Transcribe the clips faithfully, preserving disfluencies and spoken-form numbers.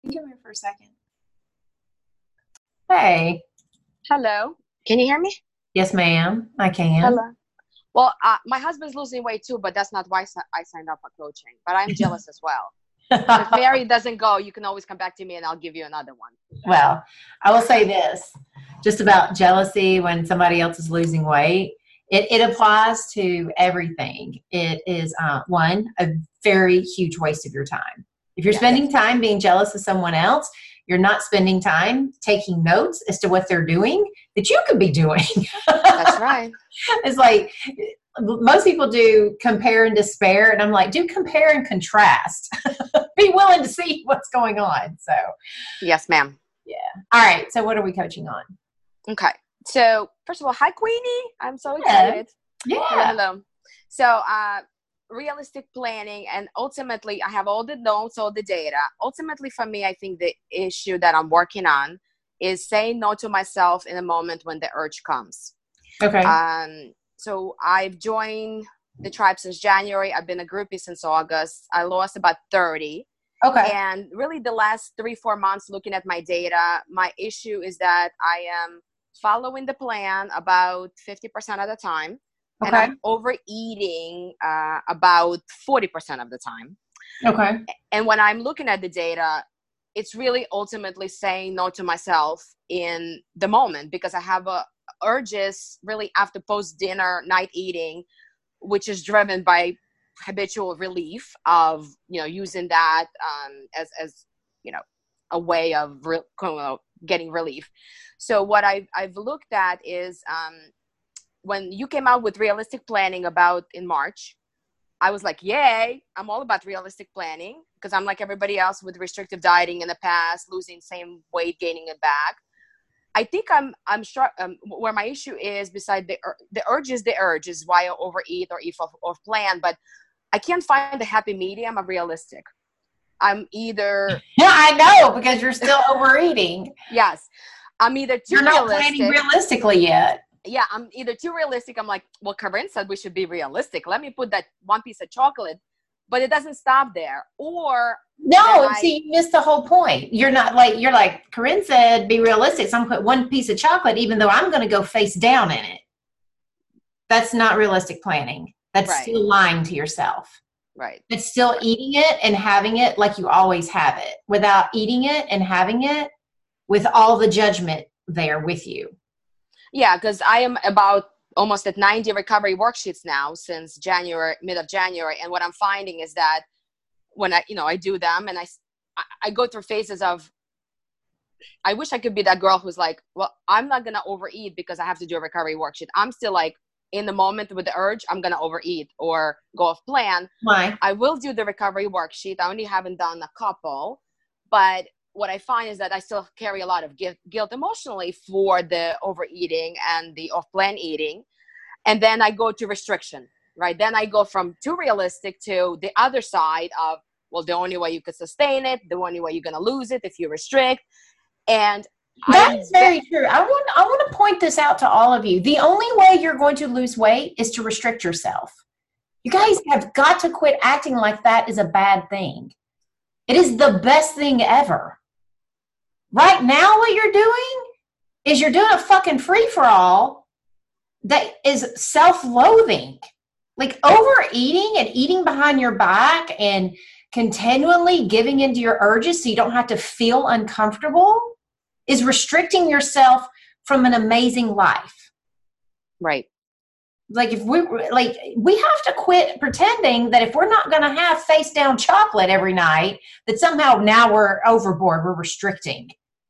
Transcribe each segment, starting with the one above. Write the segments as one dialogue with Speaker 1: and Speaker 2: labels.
Speaker 1: Come here for a second. Hey.
Speaker 2: Hello. Can you hear me?
Speaker 1: Yes, ma'am. I can.
Speaker 2: Hello. Well, uh, my husband's losing weight too, but that's not why si- I signed up for coaching. But I'm jealous as well. So if Mary doesn't go, you can always come back to me and I'll give you another one.
Speaker 1: Well, I will say this just about jealousy when somebody else is losing weight. It, it applies to everything. It is, uh, one, a very huge waste of your time. If you're
Speaker 2: Yes.
Speaker 1: spending time being jealous of someone else, you're not spending time taking notes as to what they're doing that you could be doing.
Speaker 2: That's right.
Speaker 1: It's like most people do compare and despair, and I'm like, do compare and contrast. Be willing to see what's going on. So,
Speaker 2: Yes, ma'am.
Speaker 1: yeah. All right. So, what are we coaching on?
Speaker 2: Okay. So first of all, hi, Queenie. I'm so excited.
Speaker 1: Yeah.
Speaker 2: Hello, hello. So, uh, realistic planning, and ultimately, I have all the notes, all the data. Ultimately, for me, I think the issue that I'm working on is saying no to myself in a moment when the urge comes.
Speaker 1: Okay.
Speaker 2: Um, so I've joined the tribe since January. I've been a groupie since August. I lost about thirty.
Speaker 1: Okay.
Speaker 2: And really the last three, four months looking at my data, my issue is that I am following the plan about fifty percent of the time. And
Speaker 1: Okay.
Speaker 2: I'm overeating uh, about forty percent of the time.
Speaker 1: Okay.
Speaker 2: And when I'm looking at the data, it's really ultimately saying no to myself in the moment, because I have a urges really after post dinner night eating, which is driven by habitual relief of, you know, using that um, as, as, you know, a way of re- getting relief. So what I've, I've looked at is um, when you came out with realistic planning about in March, I was like, yay, I'm all about realistic planning, because I'm like everybody else with restrictive dieting in the past, losing same weight, gaining it back. I think I'm I'm sure um, where my issue is, beside the ur- the urge is the urge is why I overeat or eat off, off plan, but I can't find the happy medium of realistic. I'm either
Speaker 1: Yeah, I know, because you're still overeating.
Speaker 2: yes, I'm either too
Speaker 1: You're not planning
Speaker 2: realistic.
Speaker 1: realistically yet.
Speaker 2: Yeah, I'm either too realistic. I'm like, well, Corinne said we should be realistic. Let me put that one piece of chocolate, but it doesn't stop there. Or that
Speaker 1: No,
Speaker 2: I
Speaker 1: see, you missed the whole point. You're not like, you're like, Corinne said, be realistic. So I'm going to put one piece of chocolate, even though I'm going to go face down in it. That's not realistic planning. That's
Speaker 2: right,
Speaker 1: still lying to yourself.
Speaker 2: right.
Speaker 1: It's still eating it and having it like you always have it, without eating it and having it with all the judgment there with you.
Speaker 2: Yeah, because I am about almost at ninety recovery worksheets now since January, mid of January. And what I'm finding is that when I, you know, I do them and I, I go through phases of, I wish I could be that girl who's like, well, I'm not going to overeat because I have to do a recovery worksheet. I'm still like in the moment with the urge, I'm going to overeat or go off plan.
Speaker 1: Why?
Speaker 2: I will do the recovery worksheet. I only haven't done a couple, but what I find is that I still carry a lot of guilt, guilt emotionally for the overeating and the off-plan eating. And then I go to restriction, right? Then I go from too realistic to the other side of, well, the only way you could sustain it, the only way you're going to lose it if you restrict. And I
Speaker 1: That
Speaker 2: am,
Speaker 1: is very true. I want I want to point this out to all of you. The only way you're going to lose weight is to restrict yourself. You guys have got to quit acting like that is a bad thing. It is the best thing ever. Right now, what you're doing is you're doing a fucking free-for-all that is self-loathing. Like overeating and eating behind your back and continually giving into your urges so you don't have to feel uncomfortable is restricting yourself from an amazing life.
Speaker 2: right.
Speaker 1: Like if we like we have to quit pretending that if we're not going to have face down chocolate every night, that somehow now we're overboard, we're restricting.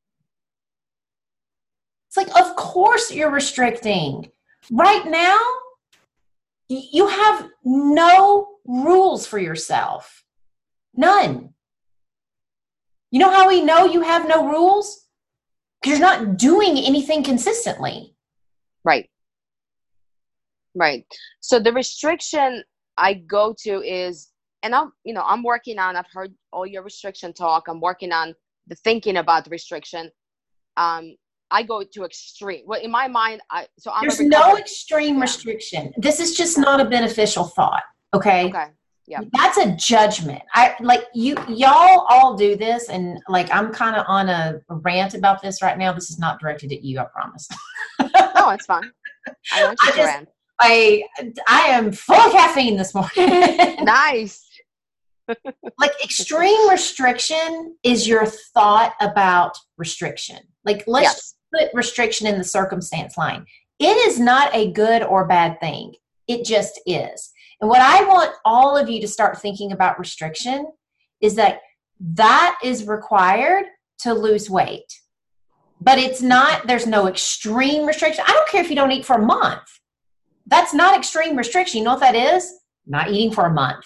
Speaker 1: It's like, of course you're restricting. Right now, you have no rules for yourself. None. You know how we know you have no rules? Because you're not doing anything consistently.
Speaker 2: Right. Right. So the restriction I go to is, and I'm, you know, I'm working on, I've heard all your restriction talk. I'm working on the thinking about the restriction. Um, I go to extreme. Well, in my mind, I, so I'm
Speaker 1: There's
Speaker 2: a
Speaker 1: no
Speaker 2: recovered.
Speaker 1: extreme
Speaker 2: Yeah.
Speaker 1: restriction. This is just
Speaker 2: Okay.
Speaker 1: not a beneficial thought. Okay.
Speaker 2: Okay. Yeah.
Speaker 1: That's a judgment. I like you, y'all all do this. And like, I'm kind of on a rant about this right now. This is not directed at you, I promise.
Speaker 2: No, it's fine. I want you
Speaker 1: I
Speaker 2: to
Speaker 1: just,
Speaker 2: rant.
Speaker 1: I, I am full of caffeine this morning.
Speaker 2: Nice.
Speaker 1: Like extreme restriction is your thought about restriction. Like let's
Speaker 2: Yes.
Speaker 1: put restriction in the circumstance line. It is not a good or bad thing. It just is. And what I want all of you to start thinking about restriction is that that is required to lose weight. But it's not, there's no extreme restriction. I don't care if you don't eat for a month. That's not extreme restriction. You know what that is? Not eating for a month.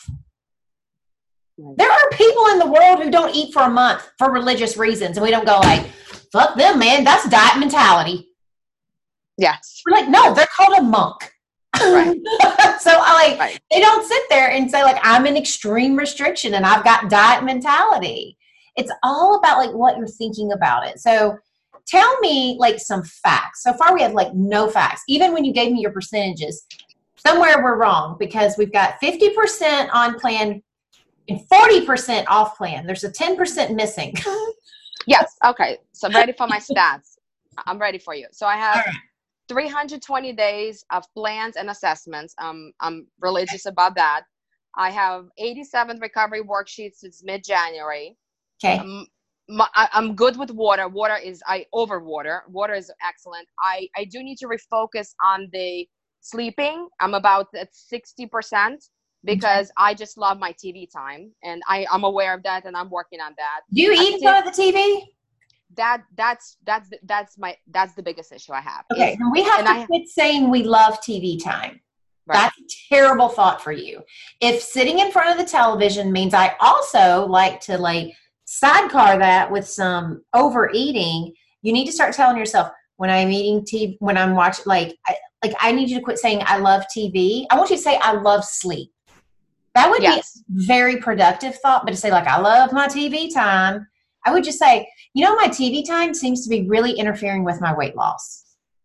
Speaker 1: There are people in the world who don't eat for a month for religious reasons. And we don't go like, fuck them, man. That's diet mentality.
Speaker 2: Yes.
Speaker 1: We're like, no, they're called a monk.
Speaker 2: Right.
Speaker 1: So I like,
Speaker 2: right.
Speaker 1: They don't sit there and say like, I'm in extreme restriction and I've got diet mentality. It's all about like what you're thinking about it. So tell me like some facts. So far we have like no facts. Even when you gave me your percentages, somewhere we're wrong because we've got fifty percent on plan and forty percent off plan. There's a ten percent missing.
Speaker 2: Yes. Okay. So I'm ready for my stats. I'm ready for you. So I have three hundred twenty days of plans and assessments. Um, I'm religious about that. I have eighty-seven recovery worksheets since mid-January.
Speaker 1: Okay.
Speaker 2: Um, my, I, I'm good with water. Water is, I over water. Water is excellent. I, I do need to refocus on the sleeping. I'm about at sixty percent because I just love my T V time. And I, I'm aware of that and I'm working on that.
Speaker 1: Do you eat in front of the T V?
Speaker 2: That that's that's that's my that's the biggest issue I have.
Speaker 1: Okay,
Speaker 2: is,
Speaker 1: and we have to
Speaker 2: I,
Speaker 1: quit saying we love T V time.
Speaker 2: Right.
Speaker 1: That's a terrible thought for you. If sitting in front of the television means I also like to like sidecar that with some overeating, you need to start telling yourself when I'm eating T V, when I'm watching, like I, like I need you to quit saying I love T V. I want you to say I love sleep. That would
Speaker 2: yes.
Speaker 1: be a very productive thought, but to say like I love my T V time, I would just say, you know, my T V time seems to be really interfering with my weight loss.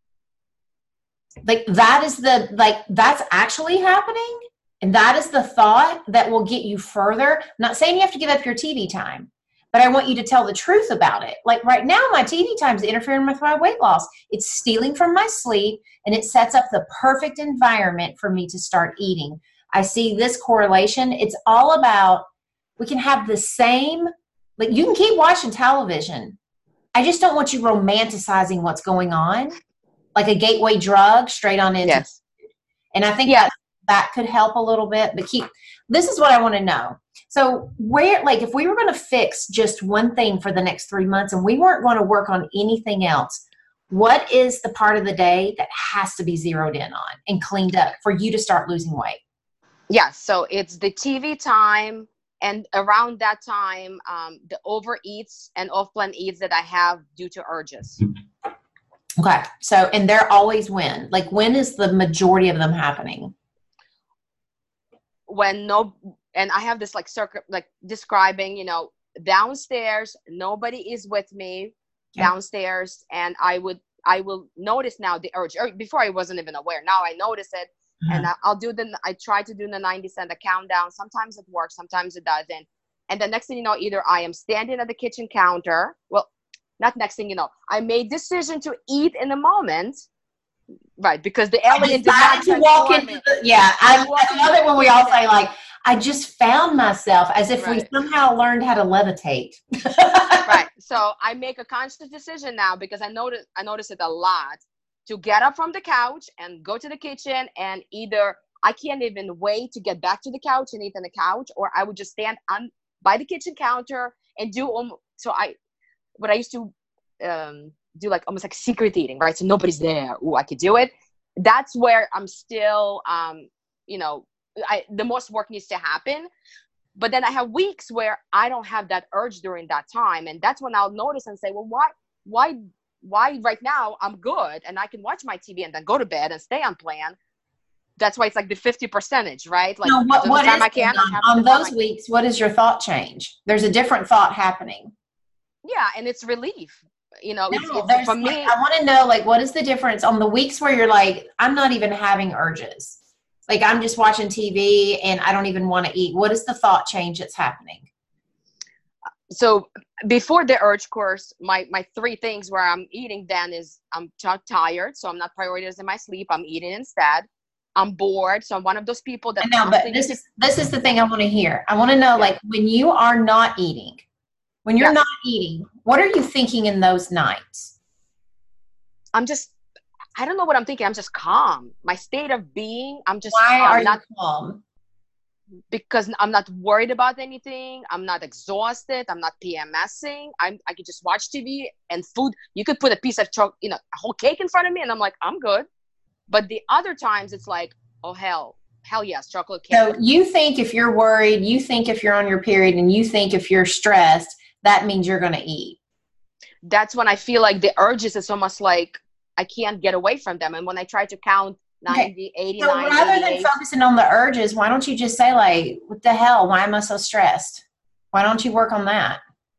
Speaker 1: Like that is the, like that's actually happening. And that is the thought that will get you further. I'm not saying you have to give up your T V time, but I want you to tell the truth about it. Like right now, my T V time is interfering with my weight loss. It's stealing from my sleep and it sets up the perfect environment for me to start eating. I see this correlation. It's all about, we can have the same, like you can keep watching television. I just don't want you romanticizing what's going on, like a gateway drug straight on into.
Speaker 2: Yes.
Speaker 1: And I think
Speaker 2: yeah.
Speaker 1: that that could help a little bit, but keep, this is what I want to know. So where, like if we were going to fix just one thing for the next three months and we weren't going to work on anything else, what is the part of the day that has to be zeroed in on and cleaned up for you to start losing weight?
Speaker 2: Yeah. So it's the T V time. And around that time, um, the overeats and off-plan eats that I have due to urges.
Speaker 1: Okay. So, and they're always when? Like when is the majority of them happening?
Speaker 2: When no, and I have this like circuit, like describing, you know, downstairs, nobody is with me yeah. downstairs. And I would, I will notice now the urge. Before I wasn't even aware. Now I notice it. Mm-hmm. And I'll do the, I try to do the ninety cent countdown. Sometimes it works, sometimes it doesn't. And the next thing you know, either I am standing at the kitchen counter. Well, not next thing you know, I made decision to eat in the moment. Right. Because the alien did not
Speaker 1: to walk into the, yeah. I, I love it when we all say like, I just found myself as if right. we somehow learned how to levitate.
Speaker 2: Right. So I make a conscious decision now because I notice, I notice it a lot. To get up from the couch and go to the kitchen and either I can't even wait to get back to the couch and eat on the couch, or I would just stand on by the kitchen counter and do um, so I what I used to um, do like almost like secret eating, right? So nobody's there. Ooh, I could do it. That's where I'm still, um, you know, I, the most work needs to happen. But then I have weeks where I don't have that urge during that time, and that's when I'll notice and say, well, why, why? why right now I'm good and I can watch my T V and then go to bed and stay on plan. That's why it's like the fifty percentage, right? Like
Speaker 1: no, what, what
Speaker 2: time
Speaker 1: is
Speaker 2: I can,
Speaker 1: on, on those weeks, what is your thought change? There's a different thought happening.
Speaker 2: Yeah. And it's relief, you know,
Speaker 1: no,
Speaker 2: it's, it's for me.
Speaker 1: I want to know, like, what is the difference on the weeks where you're like, I'm not even having urges? Like I'm just watching T V and I don't even want to eat. What is the thought change that's happening?
Speaker 2: So before the urge course, my, my three things where I'm eating then is I'm t- tired. So I'm not prioritizing my sleep. I'm eating instead. I'm bored. So I'm one of those people that
Speaker 1: I know, but this is, this is the thing I want to hear. I want to know, like, when you are not eating, when you're
Speaker 2: Yes.
Speaker 1: not eating, what are you thinking in those nights?
Speaker 2: I'm just, I don't know what I'm thinking. I'm just calm. My state of being, I'm just
Speaker 1: Why
Speaker 2: calm.
Speaker 1: are
Speaker 2: Not,
Speaker 1: you calm?
Speaker 2: because I'm not worried about anything. I'm not exhausted. I'm not PMSing. I'm, I could just watch T V and food. You could put a piece of chocolate, you know, a whole cake in front of me and I'm like, I'm good. But the other times it's like, oh, hell, hell yes, chocolate cake.
Speaker 1: So you think if you're worried, you think if you're on your period, and you think if you're stressed, that means you're going to eat.
Speaker 2: That's when I feel like the urges is almost like I can't get away from them. And when I try to count ninety,
Speaker 1: Okay.
Speaker 2: eighty,
Speaker 1: So
Speaker 2: ninety,
Speaker 1: rather
Speaker 2: eighty-eight,
Speaker 1: than focusing on the urges, why don't you just say, like, what the hell? Why am I so stressed? Why don't you work on that?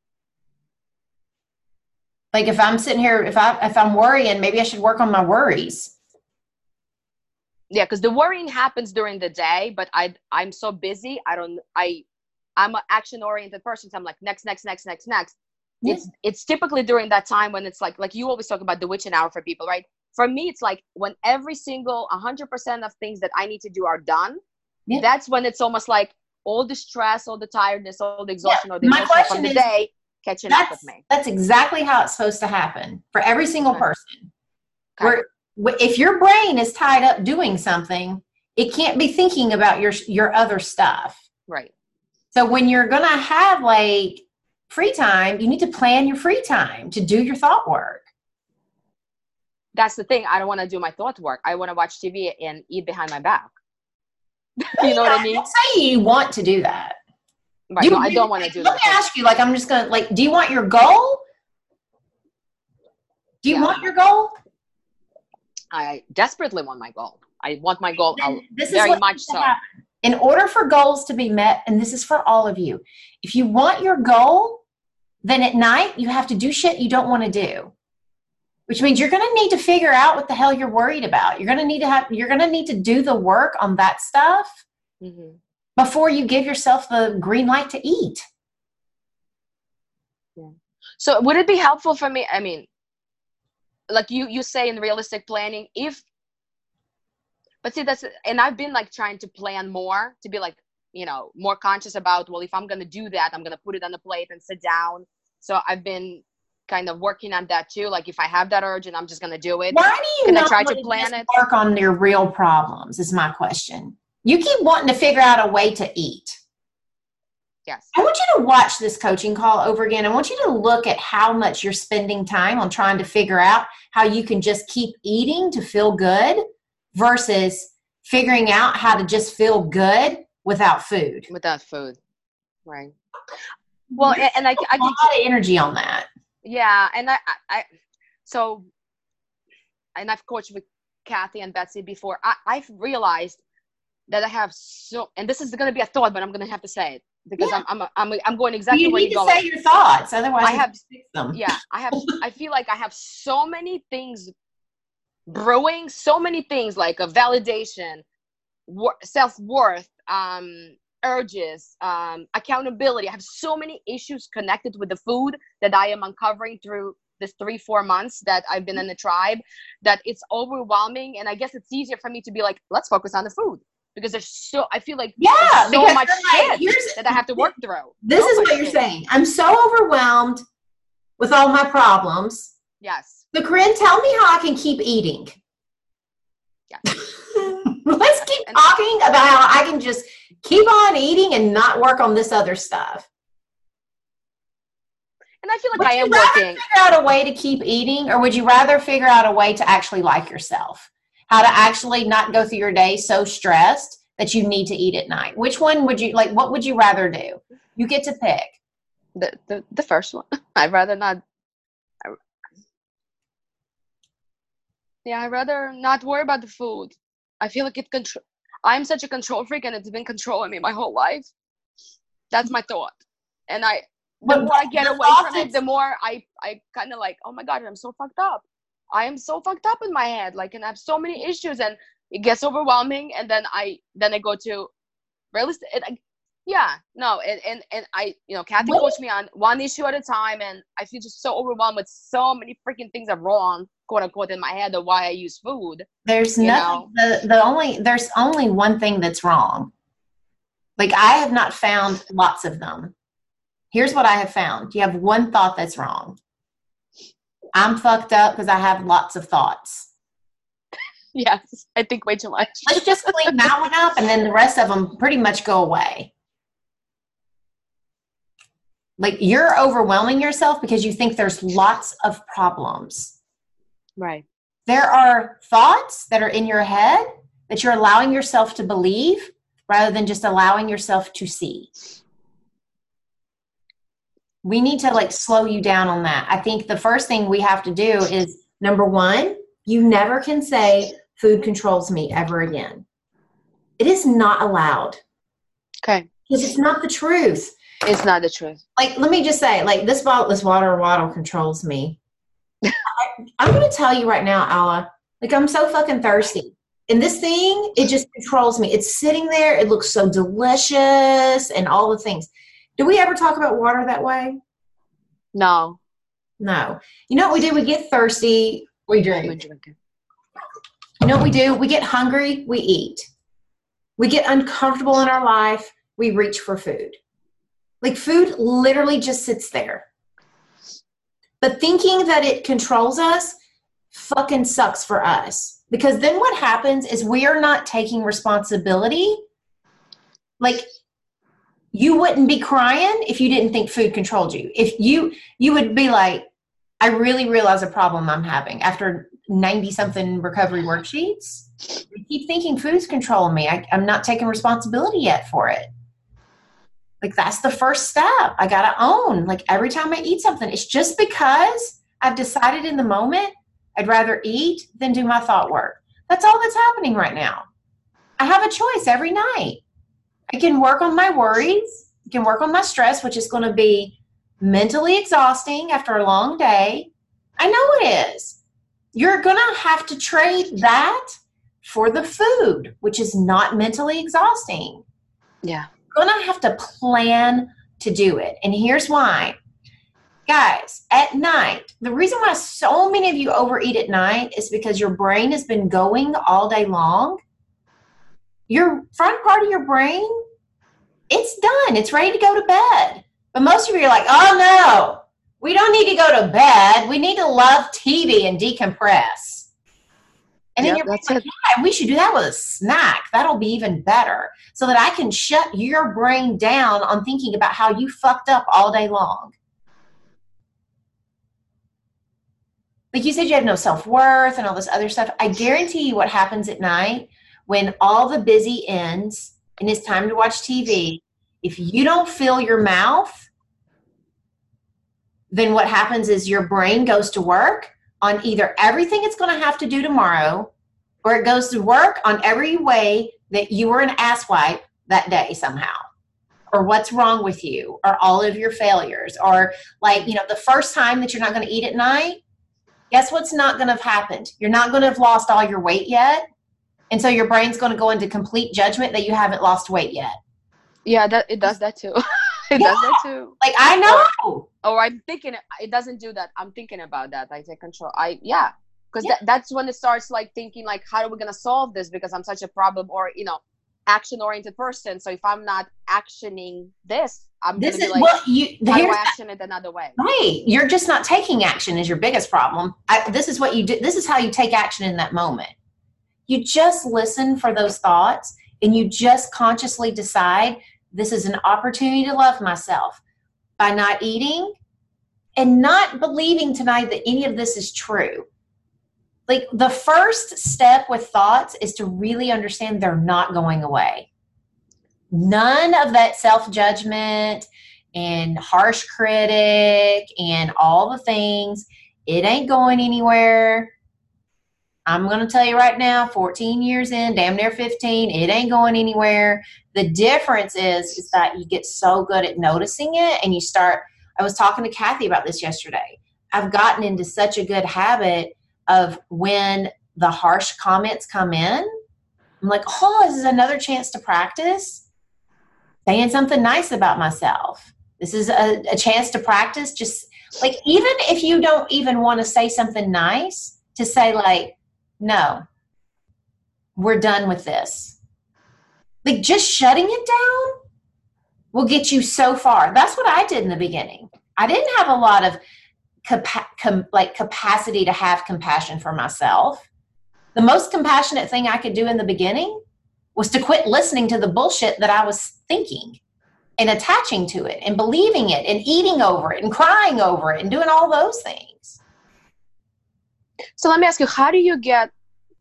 Speaker 1: Like if I'm sitting here, if I if I'm worrying, maybe I should work on my worries.
Speaker 2: yeah, because the worrying happens during the day, but I I'm so busy. I don't I I'm an action oriented person. So I'm like next, next, next, next, next.
Speaker 1: Yeah.
Speaker 2: It's it's typically during that time when it's like like you always talk about the witching hour for people, right? For me, it's like when every single one hundred percent of things that I need to do are done. Yeah. That's when it's almost like all the stress, all the tiredness, all the exhaustion, yeah. or the
Speaker 1: My
Speaker 2: emotion from the
Speaker 1: is,
Speaker 2: day catching up with me.
Speaker 1: That's exactly how it's supposed to happen for every single
Speaker 2: okay.
Speaker 1: person.
Speaker 2: Okay.
Speaker 1: Where if your brain is tied up doing something, it can't be thinking about your your other stuff.
Speaker 2: Right.
Speaker 1: So when you're going to have like free time, you need to plan your free time to do your thought work.
Speaker 2: That's the thing. I don't want to do my thought work. I want to watch T V and eat behind my back. you know
Speaker 1: know,
Speaker 2: what I mean?
Speaker 1: Don't say you want to do that.
Speaker 2: Right.
Speaker 1: Do
Speaker 2: No,
Speaker 1: you,
Speaker 2: I don't want to do
Speaker 1: let
Speaker 2: that.
Speaker 1: Let me ask you, like, I'm just going to, like, do you want your goal? Do you yeah. want your goal?
Speaker 2: I desperately want my goal. I want my goal
Speaker 1: this
Speaker 2: very
Speaker 1: is
Speaker 2: much so.
Speaker 1: Happen. In order for goals to be met, and this is for all of you, if you want your goal, then at night you have to do shit you don't want to do. Which means you're going to need to figure out what the hell you're worried about. You're going to need to have, you're going to need to do the work on that stuff mm-hmm. before you give yourself the green light to eat.
Speaker 2: Yeah. So would it be helpful for me? I mean, like you, you say in realistic planning, if, but see, that's, and I've been like trying to plan more to be like, you know, more conscious about, well, if I'm going to do that, I'm going to put it on the plate and sit down. So I've been kind of working on that too. Like if I have that urge and I'm just going to do it.
Speaker 1: Why do you
Speaker 2: can
Speaker 1: not
Speaker 2: I try to plan it?
Speaker 1: Work on your real problems is my question. You keep wanting to figure out a way to eat.
Speaker 2: Yes.
Speaker 1: I want you to watch this coaching call over again. I want you to look at how much you're spending time on trying to figure out how you can just keep eating to feel good versus figuring out how to just feel good without food.
Speaker 2: Without food. Right. Well, and, and I, I
Speaker 1: a lot of energy on that.
Speaker 2: Yeah. And I, I, so, and I've coached with Kathy and Betsy before. I, I've realized that I have so, and this is going to be a thought, but I'm going to have to say it because yeah. I'm, I'm, I'm, I'm going exactly
Speaker 1: you
Speaker 2: where
Speaker 1: you
Speaker 2: you're
Speaker 1: going.
Speaker 2: You
Speaker 1: need to say your thoughts. Otherwise
Speaker 2: I have,
Speaker 1: fix them.
Speaker 2: Yeah. I have, I feel like I have so many things brewing, so many things like a validation, wor- self-worth, um, urges, um, accountability. I have so many issues connected with the food that I am uncovering through this three, four months that I've been in the tribe, that it's overwhelming. And I guess it's easier for me to be like, let's focus on the food because there's so, I feel like
Speaker 1: yeah,
Speaker 2: there's so much
Speaker 1: like,
Speaker 2: shit that I have to work through.
Speaker 1: This
Speaker 2: so
Speaker 1: is what you're shit. saying. I'm so overwhelmed with all my problems.
Speaker 2: Yes.
Speaker 1: So Corinne, tell me how I can keep eating.
Speaker 2: Yeah.
Speaker 1: Let's keep and talking about how I can just keep on eating and not work on this other stuff.
Speaker 2: And I feel like
Speaker 1: would
Speaker 2: I am
Speaker 1: you rather
Speaker 2: working.
Speaker 1: Figure out a way to keep eating, or would you rather figure out a way to actually like yourself? How to actually not go through your day so stressed that you need to eat at night? Which one would you like? What would you rather do? You get to pick.
Speaker 2: The the, the first one. I'd rather not. I, yeah, I'd rather not worry about the food. I feel like it control. I'm such a control freak, and it's been controlling me my whole life. That's my thought, and I. The more I get away from it, the more I, I kind of like, oh my God, I'm so fucked up. I am so fucked up in my head. Like, and I have so many issues. And it gets overwhelming, and then I then I go to realistic. It, I, yeah, no, and, and and I, you know, Kathy
Speaker 1: What?
Speaker 2: coached me on one issue at a time, and I feel just so overwhelmed with so many freaking things are wrong, quote unquote, in my head of why I use food.
Speaker 1: There's
Speaker 2: You
Speaker 1: nothing.
Speaker 2: know,
Speaker 1: The, the only there's only one thing that's wrong. Like, I have not found lots of them. Here's what I have found. You have one thought that's wrong. I'm fucked up because I have lots of thoughts.
Speaker 2: yes, I think way too much.
Speaker 1: Let's just clean that one up, and then the rest of them pretty much go away. Like, you're overwhelming yourself because you think there's lots of problems.
Speaker 2: Right.
Speaker 1: There are thoughts that are in your head that you're allowing yourself to believe rather than just allowing yourself to see. We need to like slow you down on that. I think the first thing we have to do is, number one, you never can say food controls me ever again. It is not allowed.
Speaker 2: Okay.
Speaker 1: Because it's not the truth.
Speaker 2: It's not the truth.
Speaker 1: Like, let me just say, like, this bottle, this water bottle controls me. I, I'm going to tell you right now, Alla, like, I'm so fucking thirsty. And this thing, it just controls me. It's sitting there. It looks so delicious and all the things. Do we ever talk about water that way?
Speaker 2: No.
Speaker 1: No. You know what we do? We get thirsty. We drink. You know what we do? We get hungry. We eat. We get uncomfortable in our life. We reach for food. Like, food literally just sits there. But thinking that it controls us fucking sucks for us. Because then what happens is we are not taking responsibility. Like, you wouldn't be crying if you didn't think food controlled you. If you, you would be like, I really realize a problem I'm having after ninety something recovery worksheets. I keep thinking food's controlling me. I, I'm not taking responsibility yet for it. Like, that's the first step. I got to own, like, every time I eat something, it's just because I've decided in the moment I'd rather eat than do my thought work. That's all that's happening right now. I have a choice every night. I can work on my worries. I can work on my stress, which is going to be mentally exhausting after a long day. I know it is. You're going to have to trade that for the food, which is not mentally exhausting.
Speaker 2: Yeah.
Speaker 1: You're going to have to plan to do it. And here's why. Guys, at night, the reason why so many of you overeat at night is because your brain has been going all day long. Your front part of your brain, it's done. It's ready to go to bed. But most of you are like, oh no, we don't need to go to bed. We need to love T V and decompress. And then
Speaker 2: Yep,
Speaker 1: you're
Speaker 2: that's
Speaker 1: like,
Speaker 2: it.
Speaker 1: yeah, we should do that with a snack. That'll be even better. So that I can shut your brain down on thinking about how you fucked up all day long. Like you said, you have no self-worth and all this other stuff. I guarantee you what happens at night when all the busy ends and it's time to watch T V. If you don't fill your mouth, then what happens is your brain goes to work on either everything it's going to have to do tomorrow, or it goes to work on every way that you were an asswipe that day somehow, or what's wrong with you, or all of your failures, or like, you know, the first time that you're not going to eat at night, guess what's not going to have happened? You're not going to have lost all your weight yet. And so your brain's going to go into complete judgment that you haven't lost weight yet.
Speaker 2: Yeah, that it does that too. It
Speaker 1: Yeah.
Speaker 2: does that too.
Speaker 1: Like, I know.
Speaker 2: Or I'm thinking, it doesn't do that. I'm thinking about that. I take control. I, yeah. Because
Speaker 1: Yeah.
Speaker 2: that, that's when it starts like thinking like, how are we going to solve this? Because I'm such a problem or, you know, action oriented person. So if I'm not actioning this, I'm going
Speaker 1: This
Speaker 2: to be
Speaker 1: is
Speaker 2: like,
Speaker 1: what you,
Speaker 2: how do
Speaker 1: here's
Speaker 2: I action it another way?
Speaker 1: right. You're just not taking action is your biggest problem. I, this is what you do. This is how you take action in that moment. You just listen for those thoughts and you just consciously decide this is an opportunity to love myself by not eating and not believing tonight that any of this is true. Like, the first step with thoughts is to really understand they're not going away. None of that self-judgment and harsh critic and all the things, it ain't going anywhere. I'm going to tell you right now, fourteen years in, damn near fifteen, it ain't going anywhere. The difference is, is that you get so good at noticing it and you start, I was talking to Kathy about this yesterday. I've gotten into such a good habit of when the harsh comments come in, I'm like, oh, this is another chance to practice saying something nice about myself. This is a, a chance to practice just like, even if you don't even want to say something nice, to say like, no, we're done with this. Like just shutting it down will get you so far. That's what I did in the beginning. I didn't have a lot of capa- com- like capacity to have compassion for myself. The most compassionate thing I could do in the beginning was to quit listening to the bullshit that I was thinking and attaching to it and believing it and eating over it and crying over it and doing all those things.
Speaker 2: So let me ask you, how do you get,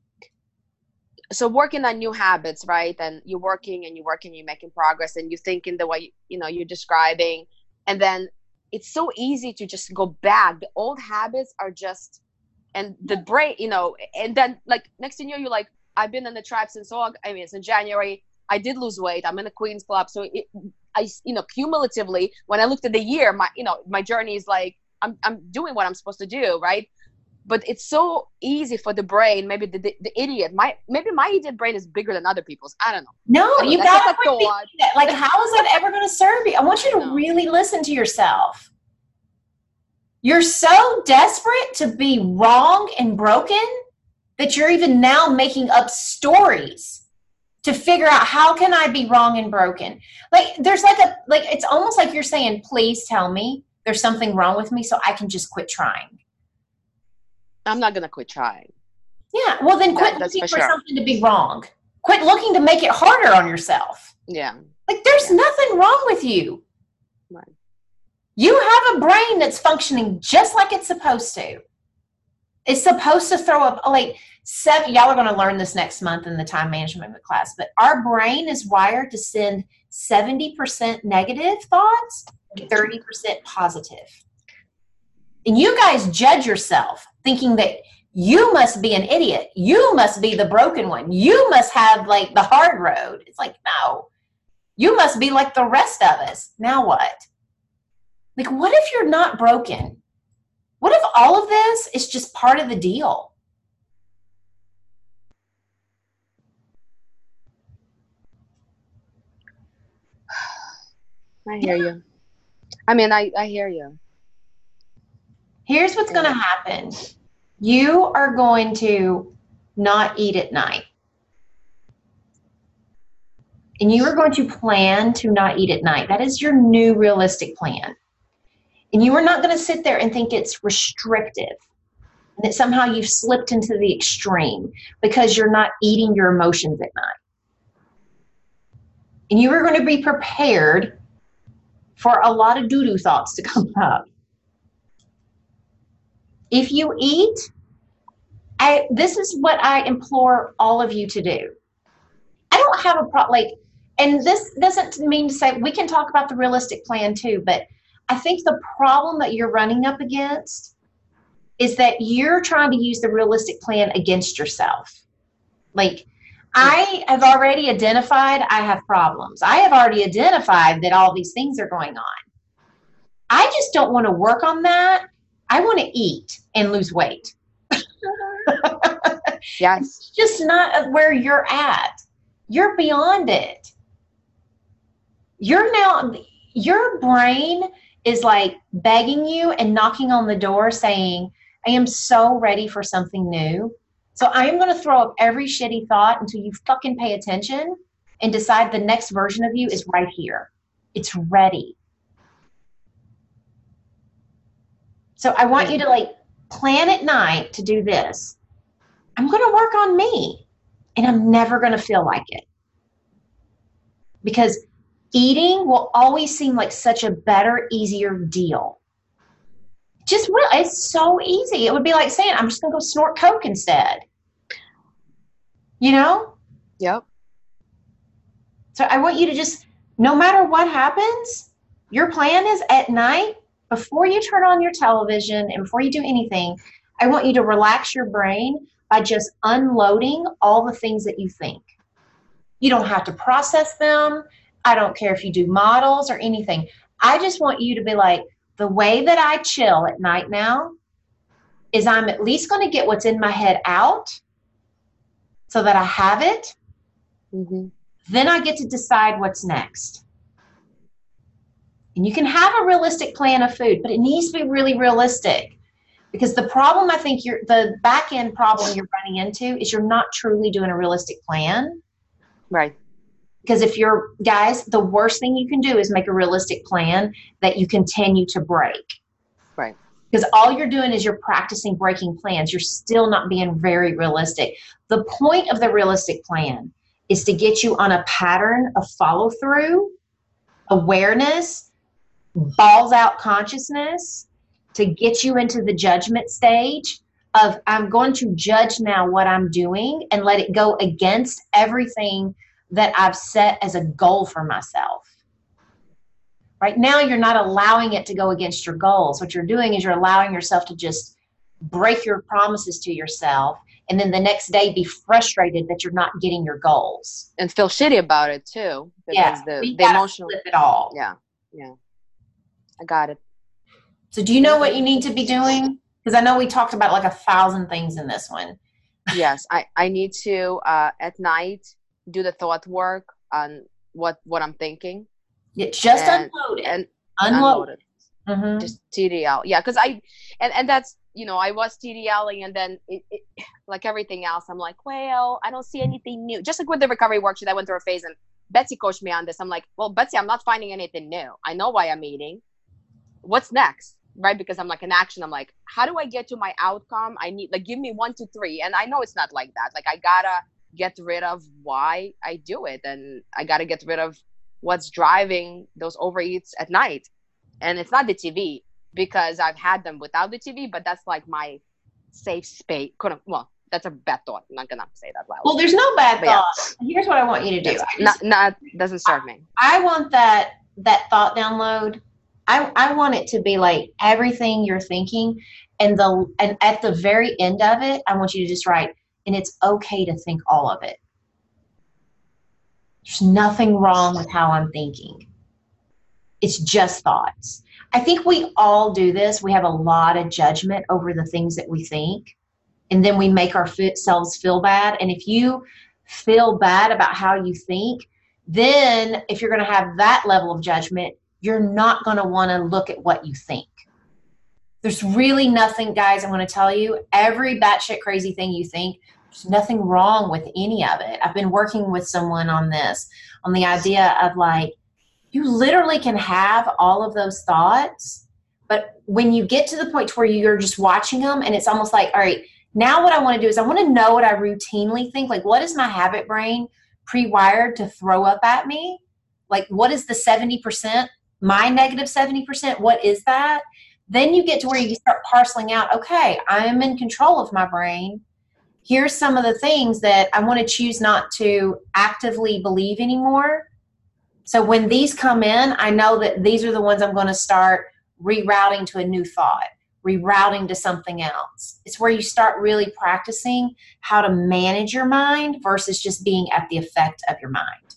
Speaker 2: so working on new habits, right? And you're working and you're working, you're making progress and you're thinking the way, you know, you're describing. And then it's so easy to just go back. The old habits are just, and the brain, you know, and then like next thing you know, you're like, I've been in the tribe since August, I mean, since January, I did lose weight. I'm in the Queen's Club. So it, I, you know, cumulatively, when I looked at the year, my, you know, my journey is like, I'm, I'm doing what I'm supposed to do. Right. But it's so easy for the brain. Maybe the, the, the idiot, my, maybe my idiot brain is bigger than other people's. I don't know.
Speaker 1: No,
Speaker 2: don't know.
Speaker 1: You
Speaker 2: That's
Speaker 1: gotta
Speaker 2: just a thought.
Speaker 1: That. Like, how is that ever going to serve you? I want you to really listen to yourself. You're so desperate to be wrong and broken that you're even now making up stories to figure out how can I be wrong and broken. Like there's like a, like, it's almost like you're saying, please tell me there's something wrong with me so I can just quit trying.
Speaker 2: I'm not going to quit trying.
Speaker 1: Yeah. Well, then quit
Speaker 2: that,
Speaker 1: looking for,
Speaker 2: for
Speaker 1: for
Speaker 2: sure.
Speaker 1: something to be wrong. Quit looking to make it harder on yourself.
Speaker 2: Yeah.
Speaker 1: Like there's
Speaker 2: yeah.
Speaker 1: nothing wrong with you.
Speaker 2: Right.
Speaker 1: You have a brain that's functioning just like it's supposed to. It's supposed to throw up like seven. Y'all are going to learn this next month in the time management class, but our brain is wired to send seventy percent negative thoughts, thirty percent positive. And you guys judge yourself thinking that you must be an idiot. You must be the broken one. You must have like the hard road. It's like, no, you must be like the rest of us. Now what? Like, what if you're not broken? What if all of this is just part of the deal?
Speaker 2: I hear yeah. you. I mean, I, I hear you.
Speaker 1: Here's what's going to happen. You are going to not eat at night. And you are going to plan to not eat at night. That is your new realistic plan. And you are not going to sit there and think it's restrictive and that somehow you've slipped into the extreme because you're not eating your emotions at night. And you are going to be prepared for a lot of doo-doo thoughts to come up. If you eat, I, this is what I implore all of you to do. I don't have a problem, like, and this doesn't mean to say, we can talk about the realistic plan too, but I think the problem that you're running up against is that you're trying to use the realistic plan against yourself. Like, I have already identified I have problems. I have already identified that all these things are going on. I just don't want to work on that. I want to eat and lose weight.
Speaker 2: Yes.
Speaker 1: It's just not where you're at. You're beyond it. You're now, your brain is like begging you and knocking on the door saying, I am so ready for something new. So I am going to throw up every shitty thought until you fucking pay attention and decide the next version of you is right here. It's ready. So I want you to like plan at night to do this. I'm going to work on me and I'm never going to feel like it. Because eating will always seem like such a better, easier deal. Just will. It's so easy. It would be like saying, I'm just going to go snort Coke instead. You know?
Speaker 2: Yep.
Speaker 1: So I want you to just, no matter what happens, your plan is at night, before you turn on your television and before you do anything, I want you to relax your brain by just unloading all the things that you think. You don't have to process them. I don't care if you do models or anything. I just want you to be like, the way that I chill at night now is I'm at least going to get what's in my head out so that I have it.
Speaker 2: Mm-hmm.
Speaker 1: Then I get to decide what's next. And you can have a realistic plan of food, but it needs to be really realistic. Because the problem I think you're, the back end problem you're running into is you're not truly doing a realistic plan.
Speaker 2: Right.
Speaker 1: Because if you're, guys, the worst thing you can do is make a realistic plan that you continue to break.
Speaker 2: Right.
Speaker 1: Because all you're doing is you're practicing breaking plans. You're still not being very realistic. The point of the realistic plan is to get you on a pattern of follow through, awareness, balls out consciousness, to get you into the judgment stage of I'm going to judge now what I'm doing and let it go against everything that I've set as a goal for myself. Right now, you're not allowing it to go against your goals. What you're doing is you're allowing yourself to just break your promises to yourself and then the next day be frustrated that you're not getting your goals.
Speaker 2: And feel shitty about it too. Because
Speaker 1: yeah,
Speaker 2: the, the emotional
Speaker 1: flip it all.
Speaker 2: Yeah, yeah. I got it.
Speaker 1: So do you know what you need to be doing? Because I know we talked about like a thousand things in this one.
Speaker 2: Yes, I, I need to, uh, at night, do the thought work on what, what I'm thinking.
Speaker 1: Yeah, just
Speaker 2: and,
Speaker 1: unload it.
Speaker 2: And
Speaker 1: unload,
Speaker 2: unload it.
Speaker 1: Mm-hmm.
Speaker 2: Just T D L. Yeah, because I, and, and that's, you know, I was TDLing and then it, it, like everything else, I'm like, well, I don't see anything new. Just like with the recovery worksheet, I went through a phase and Betsy coached me on this. I'm like, well, Betsy, I'm not finding anything new. I know why I'm eating. What's next? Right? Because I'm like in action. I'm like, how do I get to my outcome? I need, like, give me one, two, three. And I know it's not like that. Like, I gotta get rid of why I do it. And I gotta get rid of what's driving those overeats at night. And it's not the T V, because I've had them without the T V, but that's like my safe space. Couldn't, well, that's a bad thought. I'm not gonna say that loud.
Speaker 1: Well, there's no bad
Speaker 2: but
Speaker 1: thought. Yeah. Here's what I want you to do.
Speaker 2: Just, not, not, doesn't serve me.
Speaker 1: I, I want that, that thought download. I, I want it to be like everything you're thinking, and the and at the very end of it, I want you to just write, and it's okay to think all of it. There's nothing wrong with how I'm thinking. It's just thoughts. I think we all do this. We have a lot of judgment over the things that we think, and then we make ourselves feel bad. And if you feel bad about how you think, then if you're going to have that level of judgment, you're not going to want to look at what you think. There's really nothing, guys, I'm going to tell you, every batshit crazy thing you think, there's nothing wrong with any of it. I've been working with someone on this, on the idea of like, you literally can have all of those thoughts, but when you get to the point where you're just watching them and it's almost like, all right, now what I want to do is I want to know what I routinely think. Like, what is my habit brain pre-wired to throw up at me? Like, what is the seventy percent? My negative seventy percent, what is that? Then you get to where you start parceling out, okay, I'm in control of my brain. Here's some of the things that I want to choose not to actively believe anymore. So when these come in, I know that these are the ones I'm going to start rerouting to a new thought, rerouting to something else. It's where you start really practicing how to manage your mind versus just being at the effect of your mind.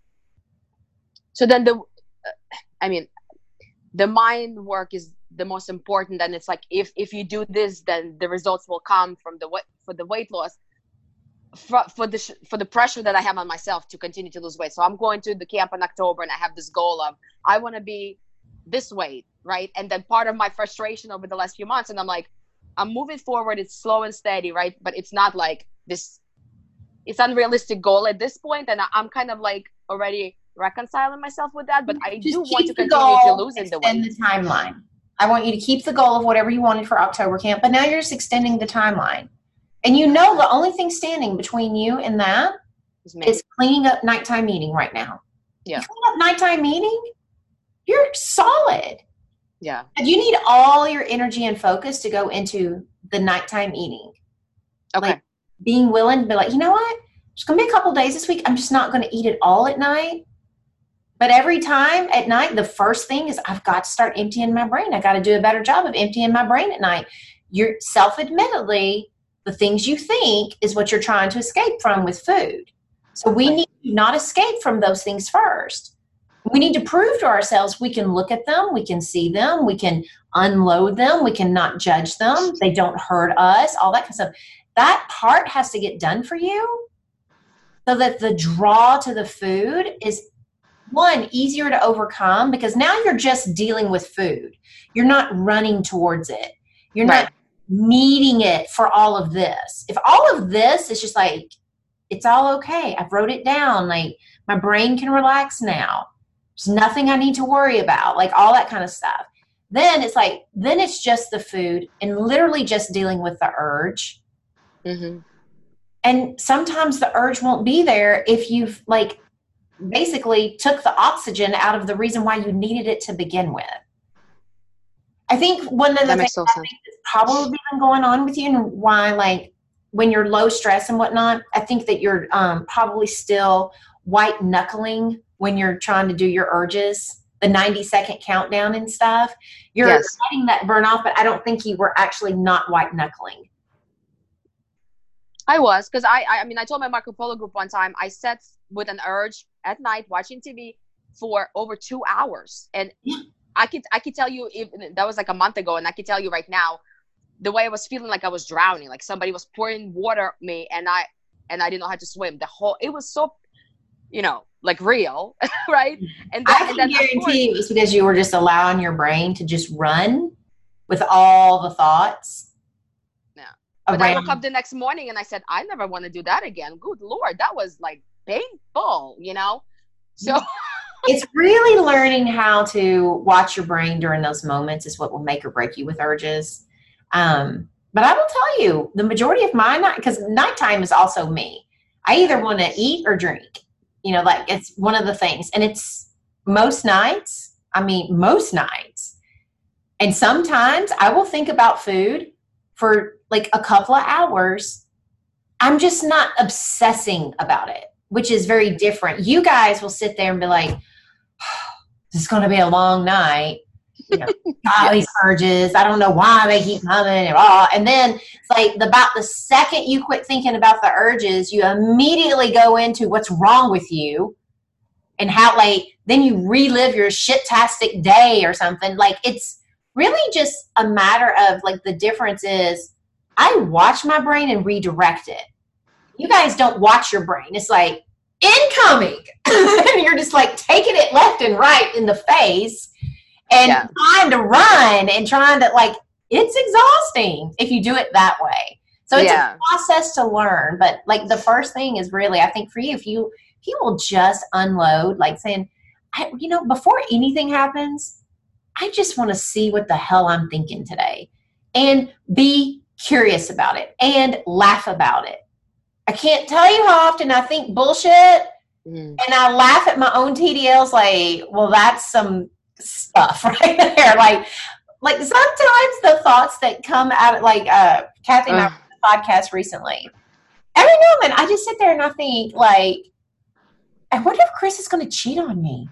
Speaker 2: So then the, I mean, the mind work is the most important. And it's like, if, if you do this, then the results will come from the weight, for the weight loss, for, for the, for the pressure that I have on myself to continue to lose weight. So I'm going to the camp in October and I have this goal of, I want to be this weight, right? And then part of my frustration over the last few months, and I'm like, I'm moving forward. It's slow and steady, right? But it's not like this, it's unrealistic goal at this point. And I'm kind of like already reconciling myself with that, but I
Speaker 1: Just
Speaker 2: do want to continue
Speaker 1: goal,
Speaker 2: to lose in the weight.
Speaker 1: the timeline. I want you to keep the goal of whatever you wanted for October camp, but now you're just extending the timeline. And you know the only thing standing between you and that is cleaning up nighttime eating right now.
Speaker 2: Yeah.
Speaker 1: You clean up nighttime eating, you're solid.
Speaker 2: Yeah.
Speaker 1: You need all your energy and focus to go into the nighttime eating.
Speaker 2: Okay.
Speaker 1: Like being willing to be like, you know what? There's going to be a couple days this week. I'm just not going to eat it all at night. But every time at night, the first thing is I've got to start emptying my brain. I got to do a better job of emptying my brain at night. You're self-admittedly, the things you think is what you're trying to escape from with food. So we need to not escape from those things first. We need to prove to ourselves we can look at them, we can see them, we can unload them, we can not judge them, they don't hurt us, all that kind of stuff. That part has to get done for you. so that the draw to the food is, one, easier to overcome, because now you're just dealing with food. You're not running towards it. You're
Speaker 2: Right.
Speaker 1: not needing it for all of this. If all of this is just like, it's all okay, I've wrote it down, like my brain can relax now. There's nothing I need to worry about, like all that kind of stuff. Then it's like, then it's just the food and literally just dealing with the urge.
Speaker 2: Mm-hmm.
Speaker 1: And sometimes the urge won't be there if you've like basically took the oxygen out of the reason why you needed it to begin with. I think one of the
Speaker 2: That
Speaker 1: things
Speaker 2: makes total
Speaker 1: I
Speaker 2: sense.
Speaker 1: think that's probably been going on with you and why, like, when you're low stress and whatnot, I think that you're um, probably still white knuckling when you're trying to do your urges, the ninety second countdown and stuff. You're
Speaker 2: Yes.
Speaker 1: letting that burn off, but I don't think you were actually not white knuckling.
Speaker 2: I was, because I, I I mean, I told my Marco Polo group one time, I sat with an urge at night watching T V for over two hours. And
Speaker 1: Yeah.
Speaker 2: I could I could tell you, if, that was like a month ago, and I could tell you right now, the way I was feeling, like I was drowning, like somebody was pouring water at me, and I and I didn't know how to swim. The whole, it was so, you know, like real, right? And then,
Speaker 1: I can
Speaker 2: and then, of course,
Speaker 1: guarantee you it's because you were just allowing your brain to just run with all the thoughts.
Speaker 2: Yeah. But I woke
Speaker 1: around.
Speaker 2: up the next morning and I said, I never want to do that again. Good Lord, that was like painful, you know? So
Speaker 1: It's really learning how to watch your brain during those moments is what will make or break you with urges. Um, but I will tell you, the majority of my night, because nighttime is also me. I either want to eat or drink. You know, like it's one of the things. And it's most nights, I mean, most nights. And sometimes I will think about food for like a couple of hours. I'm just not obsessing about it, which is very different. You guys will sit there and be like, oh, this is going to be a long night. You know, all these urges. I don't know why they keep coming. And, all. and then it's like the, about the second you quit thinking about the urges, you immediately go into what's wrong with you and how, like, then you relive your shit-tastic day or something. Like, it's really just a matter of, like, the difference is I watch my brain and redirect it. You guys don't watch your brain. It's like, incoming. And you're just like taking it left and right in the face and
Speaker 2: Yeah.
Speaker 1: trying to run and trying to, like, it's exhausting if you do it that way. So it's
Speaker 2: Yeah.
Speaker 1: a process to learn. But like the first thing is really, I think for you, if you, if you will just unload, like saying, I, you know, before anything happens, I just want to see what the hell I'm thinking today and be curious about it and laugh about it. I can't tell you how often I think bullshit
Speaker 2: Mm.
Speaker 1: and I laugh at my own T D Ls like, well, that's some stuff right there. Like, like sometimes the thoughts that come out of, like, uh, Kathy and I
Speaker 2: Ugh.
Speaker 1: were on the podcast recently, every now and then I just sit there and I think, like, I wonder if Chris is going to cheat on me.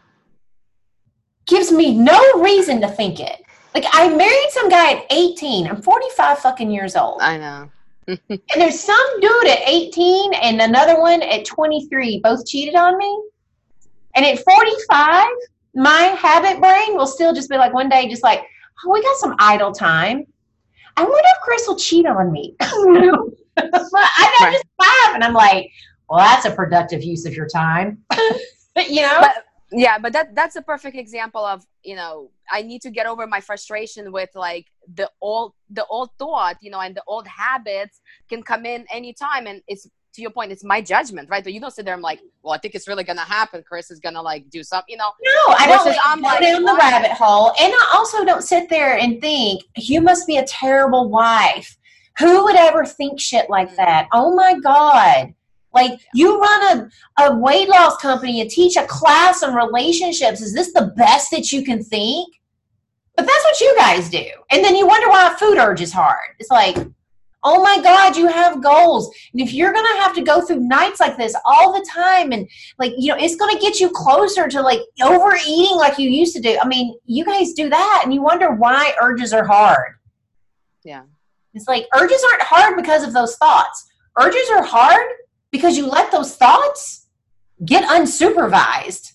Speaker 1: Gives me no reason to think it. Like, I married some guy at eighteen. I'm forty-five fucking years old.
Speaker 2: I know.
Speaker 1: And there's some dude at eighteen and another one at twenty-three. Both cheated on me. And at forty-five, my habit brain will still just be like one day, just like, oh, we got some idle time. I wonder if Chris will cheat on me. I
Speaker 2: Right.
Speaker 1: just laugh and I'm like, well, that's a productive use of your time. But, you know?
Speaker 2: But yeah, but that that's a perfect example of, you know, I need to get over my frustration with, like, the old the old thought, you know, and the old habits can come in anytime. And it's, to your point, it's my judgment, right? But you don't sit there and like, well, I think it's really gonna happen. Chris is gonna like do something, you know.
Speaker 1: No, I don't
Speaker 2: Versus
Speaker 1: like,
Speaker 2: I'm
Speaker 1: go
Speaker 2: like,
Speaker 1: down the
Speaker 2: why-
Speaker 1: rabbit hole. And I also don't sit there and think, you must be a terrible wife. Who would ever think shit like that? Oh my God. Like, you run a, a weight loss company and teach a class on relationships. Is this the best that you can think? But that's what you guys do. And then you wonder why food urge is hard. It's like, oh my God, you have goals. And if you're going to have to go through nights like this all the time and, like, you know, it's going to get you closer to, like, overeating like you used to do. I mean, you guys do that and you wonder why urges are hard.
Speaker 2: Yeah.
Speaker 1: It's like, urges aren't hard because of those thoughts. Urges are hard because you let those thoughts get unsupervised.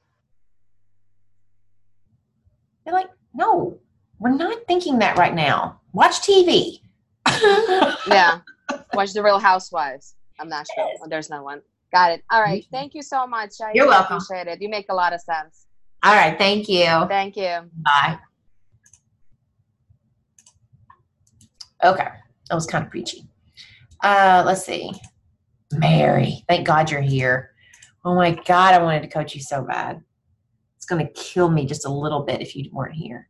Speaker 1: You're like, no, we're not thinking that right now. Watch T V.
Speaker 2: Yeah. Watch The Real Housewives of Nashville. Oh, there's no one. Got it. All right. Thank you so much. I
Speaker 1: You're
Speaker 2: really
Speaker 1: welcome.
Speaker 2: appreciate it. You make a lot of sense.
Speaker 1: All right. Thank you.
Speaker 2: Thank you.
Speaker 1: Bye. Okay. That was kind of preachy. Uh, let's see. Mary, thank God you're here. Oh my God, I wanted to coach you so bad. It's going to kill me just a little bit if you weren't here.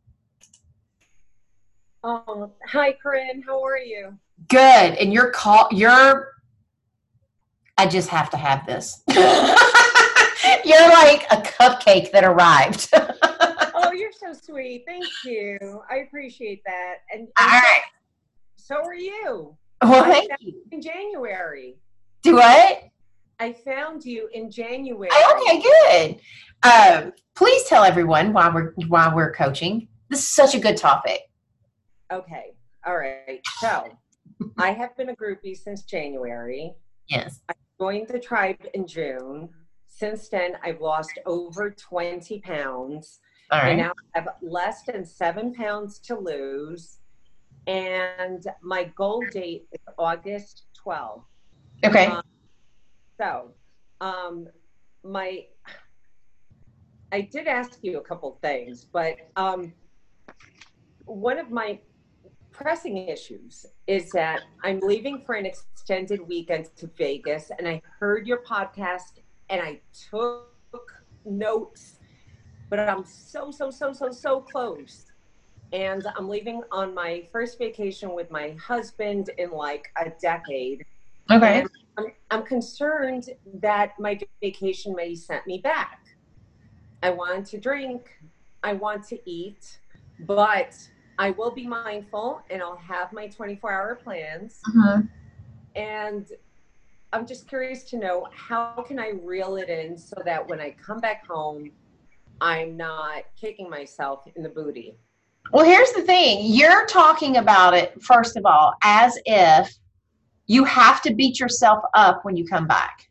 Speaker 3: Oh, hi, Corinne. How are you?
Speaker 1: Good. And your call, your, I just have to have this. You're like a cupcake that arrived.
Speaker 3: Oh, you're so sweet. Thank you. I appreciate that. And, and
Speaker 1: All right.
Speaker 3: so, so are you.
Speaker 1: Well,
Speaker 3: I
Speaker 1: thank
Speaker 3: found
Speaker 1: you.
Speaker 3: in January.
Speaker 1: Do what?
Speaker 3: I found you in January.
Speaker 1: Oh, okay, good. Um, please tell everyone why we're why we're coaching. This is such a good topic.
Speaker 3: Okay. All right. So I have been a groupie since January.
Speaker 1: Yes.
Speaker 3: I joined the tribe in June. Since then, I've lost over twenty pounds.
Speaker 1: All right.
Speaker 3: I now have less than seven pounds to lose. And my goal date is August twelfth.
Speaker 1: Okay.
Speaker 3: Um, so, um, my, I did ask you a couple things, but um, one of my pressing issues is that I'm leaving for an extended weekend to Vegas, and I heard your podcast and I took notes, but I'm so, so, so, so, so close. And I'm leaving on my first vacation with my husband in like a decade.
Speaker 1: Okay.
Speaker 3: And I'm, I'm concerned that my vacation may send me back. I want to drink, I want to eat, but I will be mindful and I'll have my twenty-four hour plans.
Speaker 1: Mm-hmm.
Speaker 3: And I'm just curious to know, how can I reel it in so that when I come back home, I'm not kicking myself in the booty?
Speaker 1: Well, here's the thing. You're talking about it, first of all, as if you have to beat yourself up when you come back.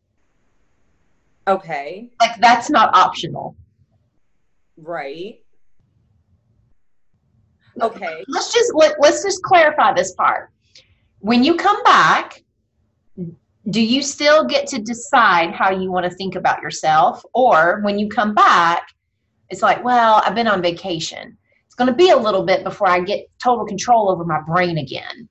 Speaker 3: Okay.
Speaker 1: Like, that's not optional.
Speaker 3: Right. Okay.
Speaker 1: Let's just let, let's just clarify this part. When you come back, do you still get to decide how you want to think about yourself? Or when you come back, it's like, well, I've been on vacation. It's going to be a little bit before I get total control over my brain again.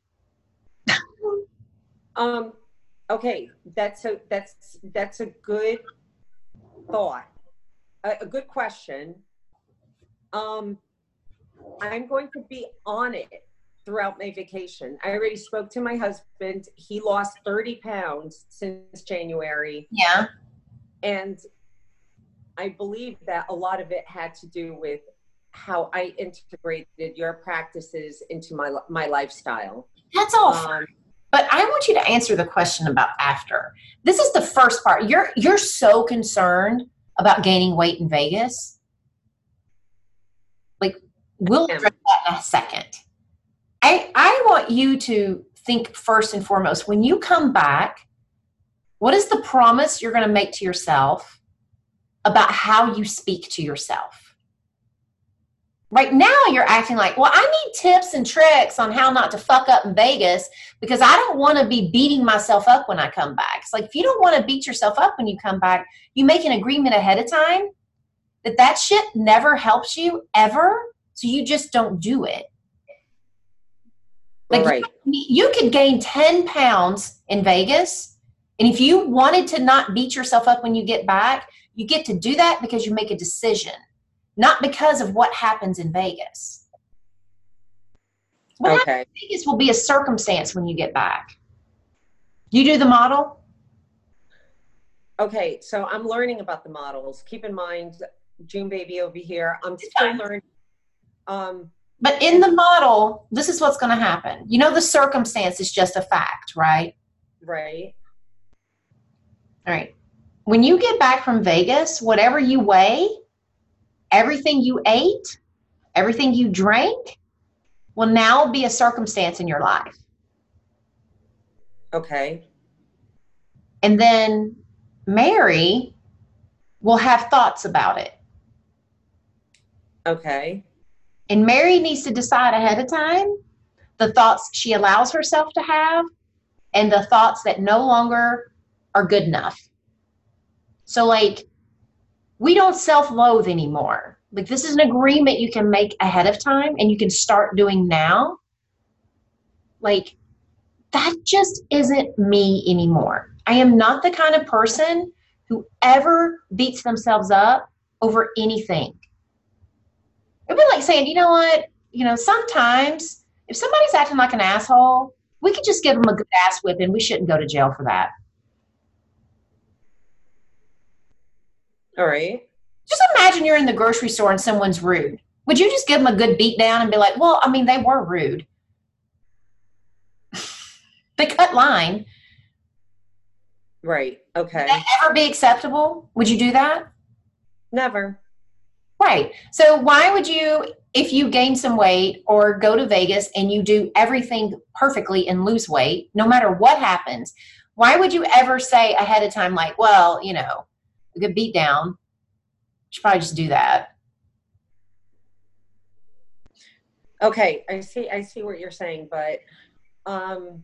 Speaker 3: Um, okay, that's a that's that's a good thought, a, a good question. Um, I'm going to be on it throughout my vacation. I already spoke to my husband. He lost thirty pounds since January.
Speaker 1: Yeah.
Speaker 3: And I believe that a lot of it had to do with how I integrated your practices into my my lifestyle.
Speaker 1: That's all.
Speaker 3: Um,
Speaker 1: But I want you to answer the question about after. This is the first part. You're you're so concerned about gaining weight in Vegas. Like, we'll address that in a second. I I want you to think first and foremost, when you come back, what is the promise you're going to make to yourself about how you speak to yourself? Right now, you're acting like, well, I need tips and tricks on how not to fuck up in Vegas because I don't want to be beating myself up when I come back. It's like, if you don't want to beat yourself up when you come back, you make an agreement ahead of time that that shit never helps you ever, so you just don't do it. Like,
Speaker 3: right.
Speaker 1: you, you could gain ten pounds in Vegas, and if you wanted to not beat yourself up when you get back, you get to do that because you make a decision. Not because of what happens in Vegas. What
Speaker 3: Okay.
Speaker 1: happens in Vegas will be a circumstance when you get back. You do the model?
Speaker 3: Okay, so I'm learning about the models. Keep in mind, June baby over here, I'm still learning. Um,
Speaker 1: but in the model, this is what's going to happen. You know, the circumstance is just a fact, right?
Speaker 3: Right.
Speaker 1: All right. When you get back from Vegas, whatever you weigh, everything you ate, everything you drank will now be a circumstance in your life.
Speaker 3: Okay.
Speaker 1: And then Mary will have thoughts about it.
Speaker 3: Okay.
Speaker 1: And Mary needs to decide ahead of time the thoughts she allows herself to have and the thoughts that no longer are good enough. So like, we don't self-loathe anymore. Like, this is an agreement you can make ahead of time and you can start doing now. Like, that just isn't me anymore. I am not the kind of person who ever beats themselves up over anything. It'd be like saying, you know what, you know, sometimes if somebody's acting like an asshole, we could just give them a good ass whipping. We shouldn't go to jail for that.
Speaker 3: All right.
Speaker 1: Just imagine you're in the grocery store and someone's rude. Would you just give them a good beat down and be like, well, I mean, they were rude. They cut line.
Speaker 3: Right. Okay.
Speaker 1: Would that ever be acceptable? Would you do that?
Speaker 3: Never.
Speaker 1: Right. So why would you, if you gain some weight or go to Vegas and you do everything perfectly and lose weight, no matter what happens, why would you ever say ahead of time, like, well, you know, a good beat down, you should probably just do that.
Speaker 3: Okay. I see, I see what you're saying, but, um,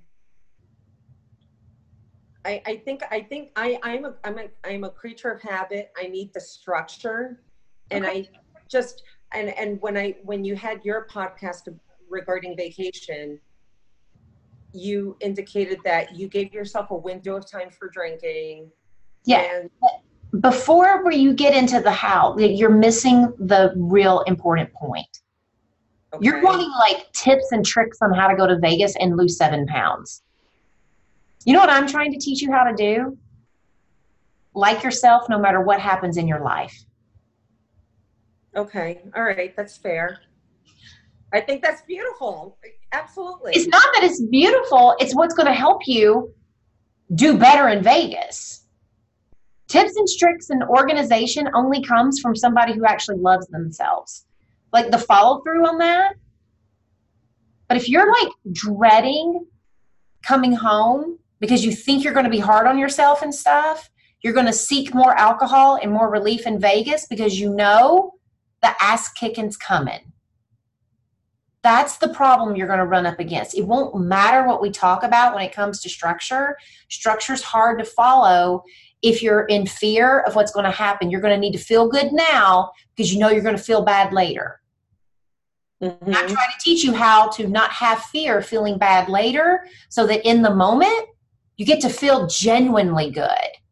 Speaker 3: I, I think, I think I, I'm a, I'm a, I'm a creature of habit. I need the structure. And okay. I just, and, and when I, when you had your podcast regarding vacation, you indicated that you gave yourself a window of time for drinking.
Speaker 1: Yeah.
Speaker 3: And
Speaker 1: before where you get into the how, you're missing the real important point. Okay. You're wanting like tips and tricks on how to go to Vegas and lose seven pounds. You know what I'm trying to teach you how to do? Like yourself no matter what happens in your life.
Speaker 3: Okay. All right. That's fair. I think that's beautiful. Absolutely.
Speaker 1: It's not that it's beautiful. It's what's going to help you do better in Vegas. Tips and tricks and organization only comes from somebody who actually loves themselves. Like the follow through on that. But if you're like dreading coming home because you think you're going to be hard on yourself and stuff, you're going to seek more alcohol and more relief in Vegas because you know the ass kicking's coming. That's the problem you're going to run up against. It won't matter what we talk about when it comes to structure. Structure's hard to follow if you're in fear of what's going to happen. You're going to need to feel good now because you know you're going to feel bad later. Mm-hmm. I'm trying to teach you how to not have fear feeling bad later so that in the moment you get to feel genuinely good.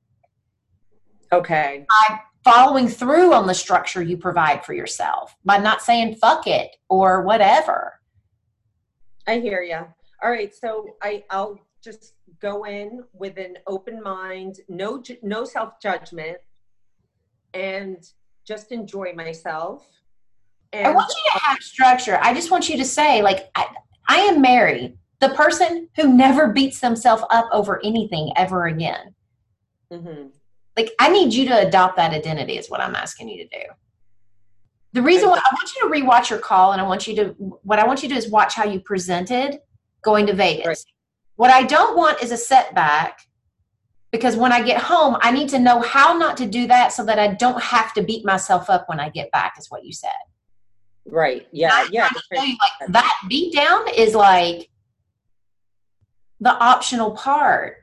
Speaker 3: Okay.
Speaker 1: By following through on the structure you provide for yourself, by not saying fuck it or whatever.
Speaker 3: I hear you. All right. So I, I'll just go in with an open mind, no, no self-judgment, and just enjoy myself. And
Speaker 1: I want you to have structure. I just want you to say, like, I, I am married. The person who never beats themselves up over anything ever again. Mm-hmm. Like, I need you to adopt that identity is what I'm asking you to do. The reason why I want you to rewatch your call, and I want you to, what I want you to do is watch how you presented going to Vegas. Right. What I don't want is a setback, because when I get home, I need to know how not to do that so that I don't have to beat myself up when I get back, is what you said.
Speaker 3: Right. Yeah. Yeah.
Speaker 1: You, like, that beat down is like the optional part.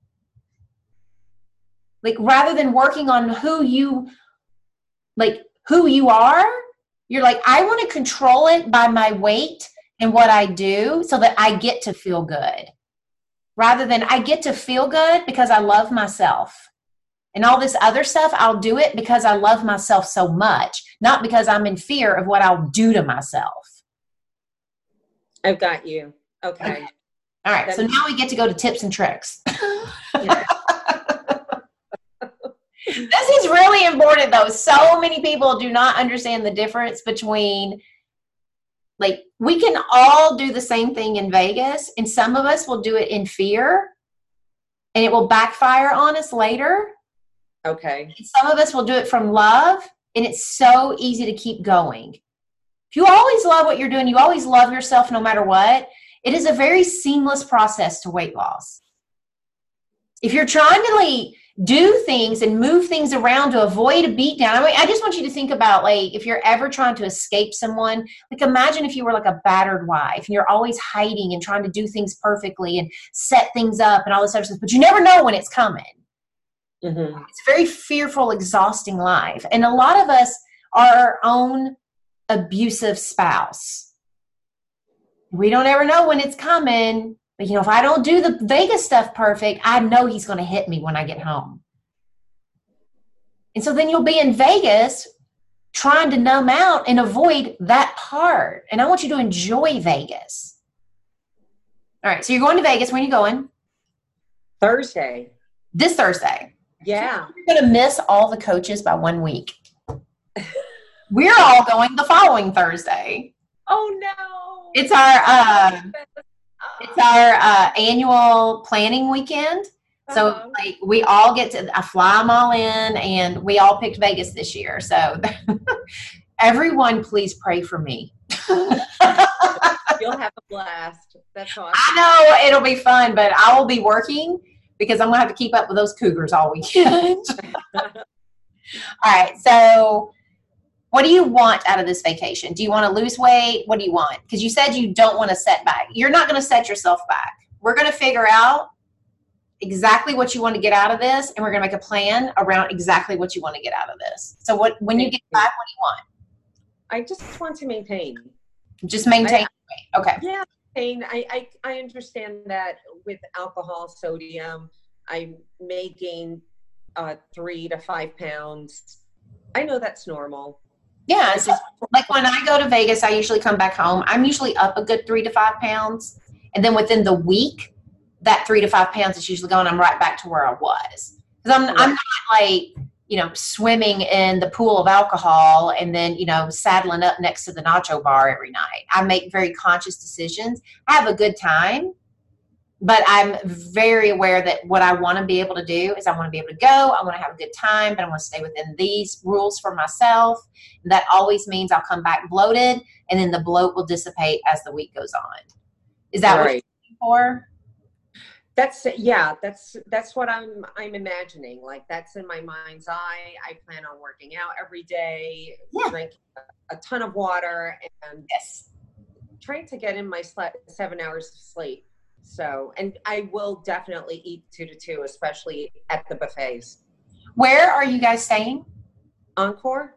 Speaker 1: Like, rather than working on who you, like, who you are, you're like, I want to control it by my weight and what I do so that I get to feel good. Rather than I get to feel good because I love myself. And all this other stuff, I'll do it because I love myself so much, not because I'm in fear of what I'll do to myself.
Speaker 3: I've got you. Okay.
Speaker 1: Okay. All right. That's- so now we get to go to tips and tricks.
Speaker 3: Yeah.
Speaker 1: This is really important, though. So many people do not understand the difference between, like, we can all do the same thing in Vegas, and some of us will do it in fear, and it will backfire on us later.
Speaker 3: Okay.
Speaker 1: And some of us will do it from love, and it's so easy to keep going. If you always love what you're doing, you always love yourself no matter what, it is a very seamless process to weight loss. If you're trying to, like, do things and move things around to avoid a beatdown. I mean, I just want you to think about, like, if you're ever trying to escape someone, like, imagine if you were like a battered wife and you're always hiding and trying to do things perfectly and set things up and all this other stuff, but you never know when it's coming.
Speaker 3: Mm-hmm.
Speaker 1: It's a very fearful, exhausting life. And a lot of us are our own abusive spouse. We don't ever know when it's coming. But, you know, if I don't do the Vegas stuff perfect, I know he's going to hit me when I get home. And so then you'll be in Vegas trying to numb out and avoid that part. And I want you to enjoy Vegas. All right. So you're going to Vegas. When are you going?
Speaker 3: Thursday.
Speaker 1: This Thursday.
Speaker 3: Yeah.
Speaker 1: So you're going to miss all the coaches by one week. We're all going the following Thursday.
Speaker 3: Oh, no.
Speaker 1: It's our uh, it's our uh, annual planning weekend. So
Speaker 3: Uh-huh.
Speaker 1: like we all get to, I fly them all in, and we all picked Vegas this year. So everyone, please pray for me.
Speaker 3: You'll have a blast. That's awesome.
Speaker 1: I know it'll be fun, but I will be working because I'm going to have to keep up with those Cougars all weekend. All right. So what do you want out of this vacation? Do you want to lose weight? What do you want? Because you said you don't want to set back. You're not going to set yourself back. We're going to figure out exactly what you want to get out of this, and we're going to make a plan around exactly what you want to get out of this. So what, when you get back, what do you want?
Speaker 3: I just want to maintain.
Speaker 1: Just maintain.
Speaker 3: I,
Speaker 1: okay.
Speaker 3: Yeah, maintain. I, I, I understand that with alcohol, sodium, I may gain uh, three to five pounds. I know that's normal.
Speaker 1: Yeah. So, like when I go to Vegas, I usually come back home. I'm usually up a good three to five pounds. And then within the week, that three to five pounds is usually gone. I'm right back to where I was. Because I'm, I'm not like, you know, swimming in the pool of alcohol and then, you know, saddling up next to the nacho bar every night. I make very conscious decisions. I have a good time, but I'm very aware that what I want to be able to do is I want to be able to go. I want to have a good time, but I want to stay within these rules for myself. And that always means I'll come back bloated, and then the bloat will dissipate as the week goes on. Is that
Speaker 3: Right.
Speaker 1: what you're looking for?
Speaker 3: That's yeah. That's that's what I'm I'm imagining. Like that's in my mind's eye. I plan on working out every day,
Speaker 1: Yeah.
Speaker 3: drinking a, a ton of water, and
Speaker 1: Yes.
Speaker 3: trying to get in my sle- seven hours of sleep. So, and I will definitely eat two to two, especially at the buffets.
Speaker 1: Where are you guys staying?
Speaker 3: Encore.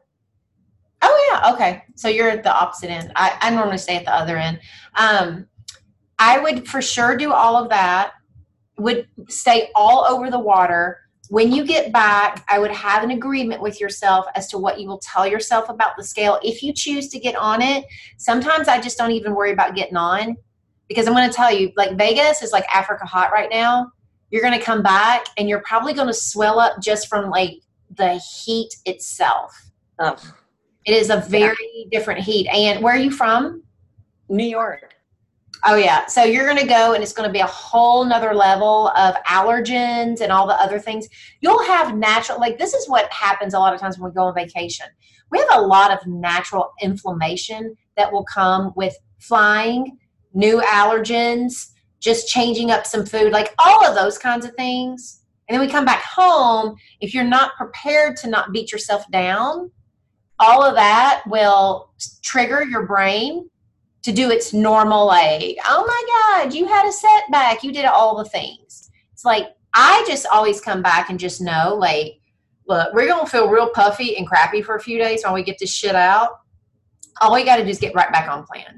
Speaker 1: Oh, yeah. Okay. So you're at the opposite end. I, I normally stay at the other end. Um, I would for sure do all of that. Would stay all over the water. When you get back, I would have an agreement with yourself as to what you will tell yourself about the scale. If you choose to get on it, sometimes I just don't even worry about getting on, because I'm going to tell you, like Vegas is like Africa hot right now. You're going to come back and you're probably going to swell up just from like the heat itself.
Speaker 3: Oh,
Speaker 1: It is a very different heat. And where are you from?
Speaker 3: New York.
Speaker 1: Oh, yeah. So you're going to go, and it's going to be a whole nother level of allergens and all the other things. You'll have natural, like this is what happens a lot of times when we go on vacation. We have a lot of natural inflammation that will come with flying, new allergens, just changing up some food, like all of those kinds of things. And then we come back home. If you're not prepared to not beat yourself down, all of that will trigger your brain to do its normal, like, oh my God, you had a setback. You did all the things. It's like, I just always come back and just know, like, look, we're going to feel real puffy and crappy for a few days while we get this shit out. All we got to do is get right back on plan.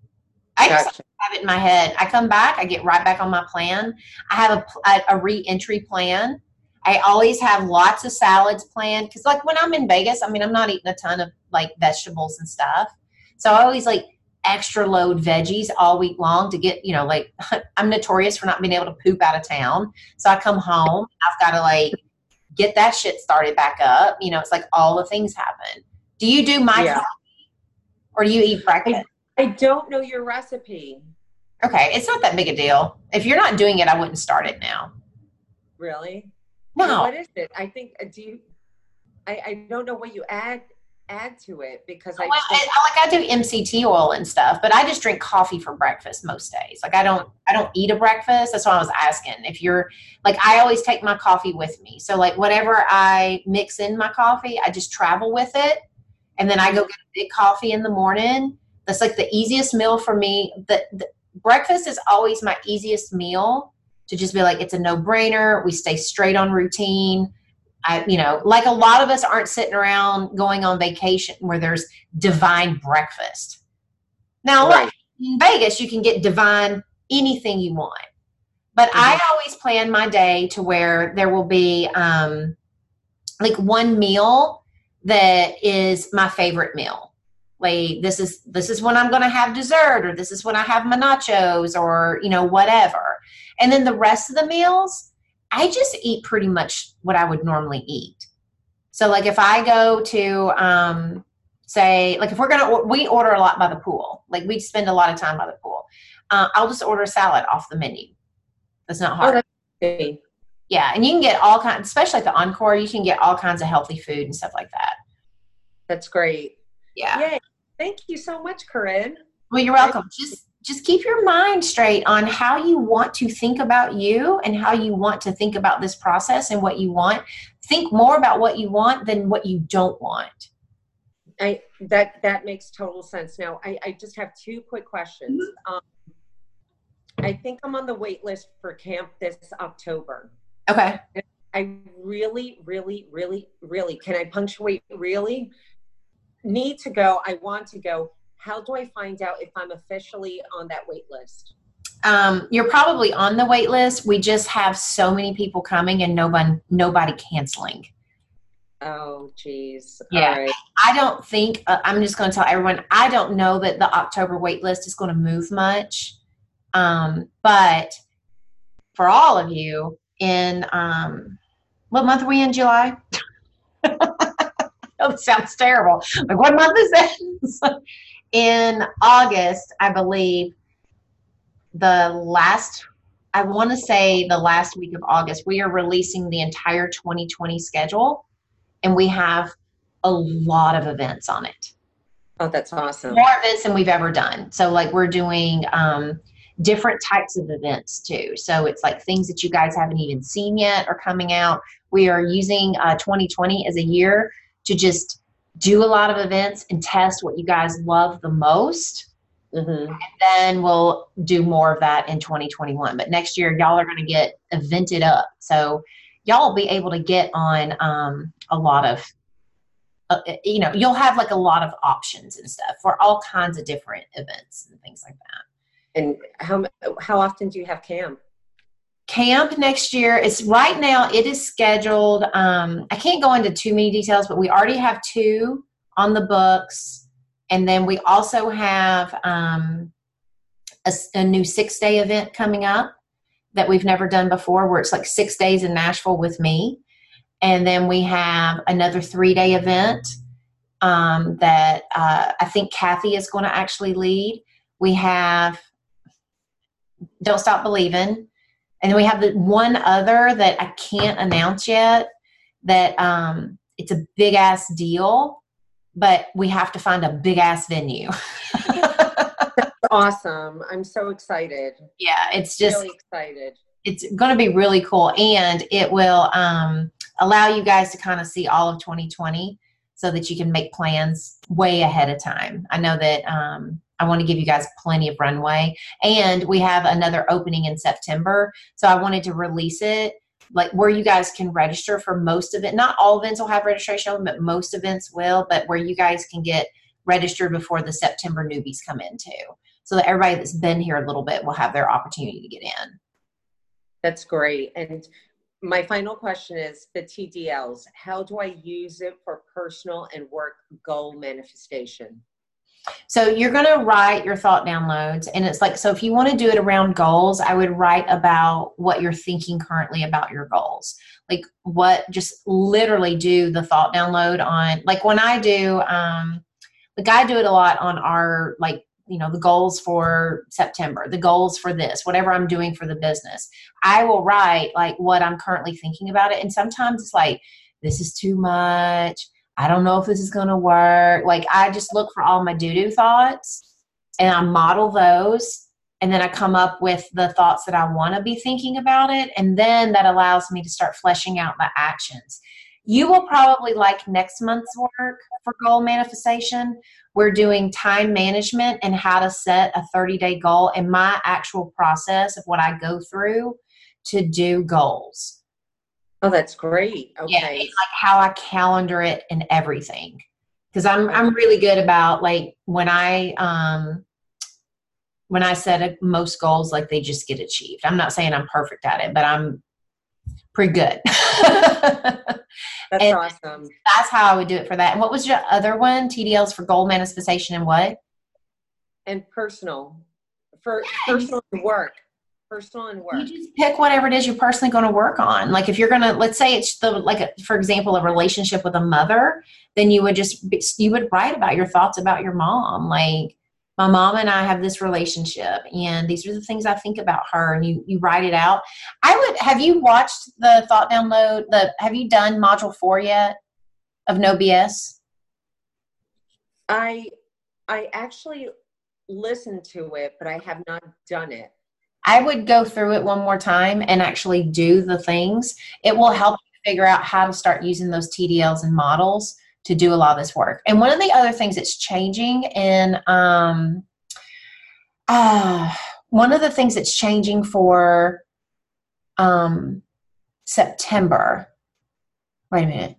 Speaker 1: I just
Speaker 3: Gotcha.
Speaker 1: have it in my head. I come back, I get right back on my plan. I have a, a, a re-entry plan. I always have lots of salads planned. Because, like, when I'm in Vegas, I mean, I'm not eating a ton of, like, vegetables and stuff. So I always, like, extra load veggies all week long to get, you know, like I'm notorious for not being able to poop out of town. So I come home, I've got to like get that shit started back up. You know, it's like all the things happen. Do you do my
Speaker 3: Yeah.
Speaker 1: coffee or do you eat breakfast?
Speaker 3: I don't know your recipe.
Speaker 1: Okay. It's not that big a deal. If you're not doing it, I wouldn't start it now.
Speaker 3: Really?
Speaker 1: No.
Speaker 3: What is it? I think, uh, do you, I, I don't know what you add add to it because I,
Speaker 1: Well, I, I like I do M C T oil and stuff, but I just drink coffee for breakfast most days. Like I don't, I don't eat a breakfast. That's why I was asking if you're like, I always take my coffee with me. So like whatever I mix in my coffee, I just travel with it. And then I go get a big coffee in the morning. That's like the easiest meal for me. The, the breakfast is always my easiest meal to just be like, it's a no brainer. We stay straight on routine. I, you know, like a lot of us aren't sitting around going on vacation where there's divine breakfast. Now,
Speaker 3: Right.
Speaker 1: look, in Vegas, you can get divine anything you want. But mm-hmm. I always plan my day to where there will be um, like one meal that is my favorite meal. Like this is this is when I'm going to have dessert, or this is when I have my nachos, or, you know, whatever. And then the rest of the meals, I just eat pretty much what I would normally eat. So like if I go to, um, say, like if we're going to, we order a lot by the pool. Like we spend a lot of time by the pool. Uh, I'll just order a salad off the menu. That's not hard. Oh, that's okay. Yeah. And you can get all kinds, especially at the Encore, you can get all kinds of healthy food and stuff like that.
Speaker 3: That's great.
Speaker 1: Yeah.
Speaker 3: Yay. Thank you so much, Corinne.
Speaker 1: Well, you're welcome. Just Just keep your mind straight on how you want to think about you and how you want to think about this process and what you want. Think more about what you want than what you don't want.
Speaker 3: I that that makes total sense. Now, I, I just have two quick questions. Mm-hmm. Um, I think I'm on the wait list for camp this October.
Speaker 1: Okay.
Speaker 3: I really, really, really, really, can I punctuate really? Need to go. I want to go. How do I find out if I'm officially on that wait list?
Speaker 1: Um, you're probably on the wait list. We just have so many people coming and nobody, nobody canceling.
Speaker 3: Oh, geez.
Speaker 1: Yeah.
Speaker 3: All right.
Speaker 1: I don't think, uh, I'm just going to tell everyone, I don't know that the October wait list is going to move much. Um, but for all of you in, um, what month are we in, July? Oh, that sounds terrible. Like, what month is this? In August, I believe, the last, I want to say the last week of August, we are releasing the entire twenty twenty schedule, and we have a lot of events on it.
Speaker 3: Oh, that's awesome.
Speaker 1: More events than we've ever done. So, like, we're doing um, different types of events, too. So, it's like things that you guys haven't even seen yet are coming out. We are using uh, twenty twenty as a year to just do a lot of events and test what you guys love the most. Mm-hmm. And then we'll do more of that in twenty twenty-one. But next year, y'all are going to get evented up. So y'all will be able to get on um, a lot of, uh, you know, you'll have like a lot of options and stuff for all kinds of different events and things like that.
Speaker 3: And how how often do you have camp?
Speaker 1: Camp next year is right now it is scheduled. Um, I can't go into too many details, but we already have two on the books. And then we also have um, a, a new six day event coming up that we've never done before, where it's like six days in Nashville with me. And then we have another three day event um, that uh, I think Kathy is going to actually lead. We have Don't Stop Believing. And then we have the one other that I can't announce yet, that um, it's a big ass deal, but we have to find a big ass venue.
Speaker 3: That's awesome. I'm so excited.
Speaker 1: Yeah, it's just
Speaker 3: really excited.
Speaker 1: It's going to be really cool. And it will um, allow you guys to kind of see all of twenty twenty so that you can make plans way ahead of time. I know that um, I want to give you guys plenty of runway, and we have another opening in September. So I wanted to release it like where you guys can register for most of it. Not all events will have registration open, but most events will, but where you guys can get registered before the September newbies come in too. So that everybody that's been here a little bit will have their opportunity to get in.
Speaker 3: That's great. And my final question is the T D Ls. How do I use it for personal and work goal manifestation?
Speaker 1: So you're going to write your thought downloads, and it's like, so if you want to do it around goals, I would write about what you're thinking currently about your goals. Like what, just literally do the thought download on, like when I do, um, like I do it a lot on our, like, you know, the goals for September, the goals for this, whatever I'm doing for the business. I will write like what I'm currently thinking about it. And sometimes it's like, this is too much. I don't know if this is going to work. Like I just look for all my doo-doo thoughts and I model those. And then I come up with the thoughts that I want to be thinking about it. And then that allows me to start fleshing out my actions. You will probably like next month's work for goal manifestation. We're doing time management and how to set a thirty-day goal and my actual process of what I go through to do goals.
Speaker 3: Oh, that's great. Okay.
Speaker 1: Yeah, it's like how I calendar it and everything. Because I'm I'm really good about like when I um when I set most goals, like they just get achieved. I'm not saying I'm perfect at it, but I'm pretty good.
Speaker 3: That's
Speaker 1: and
Speaker 3: awesome.
Speaker 1: That's how I would do it for that. And what was your other one? T D Ls for goal manifestation and what?
Speaker 3: And personal. For personal and work. Personal and work.
Speaker 1: You just pick whatever it is you're personally going to work on. Like if you're going to, let's say it's the, like, a, for example, a relationship with a mother, then you would just, you would write about your thoughts about your mom. Like, my mom and I have this relationship and these are the things I think about her, and you, you write it out. I would, have you watched the thought download, the, have you done module four yet of No B S?
Speaker 3: I, I actually listened to it, but I have not done it.
Speaker 1: I would go through it one more time and actually do the things. It will help you figure out how to start using those T D Ls and models to do a lot of this work. And one of the other things that's changing in, um, uh, one of the things that's changing for um, September, wait a minute.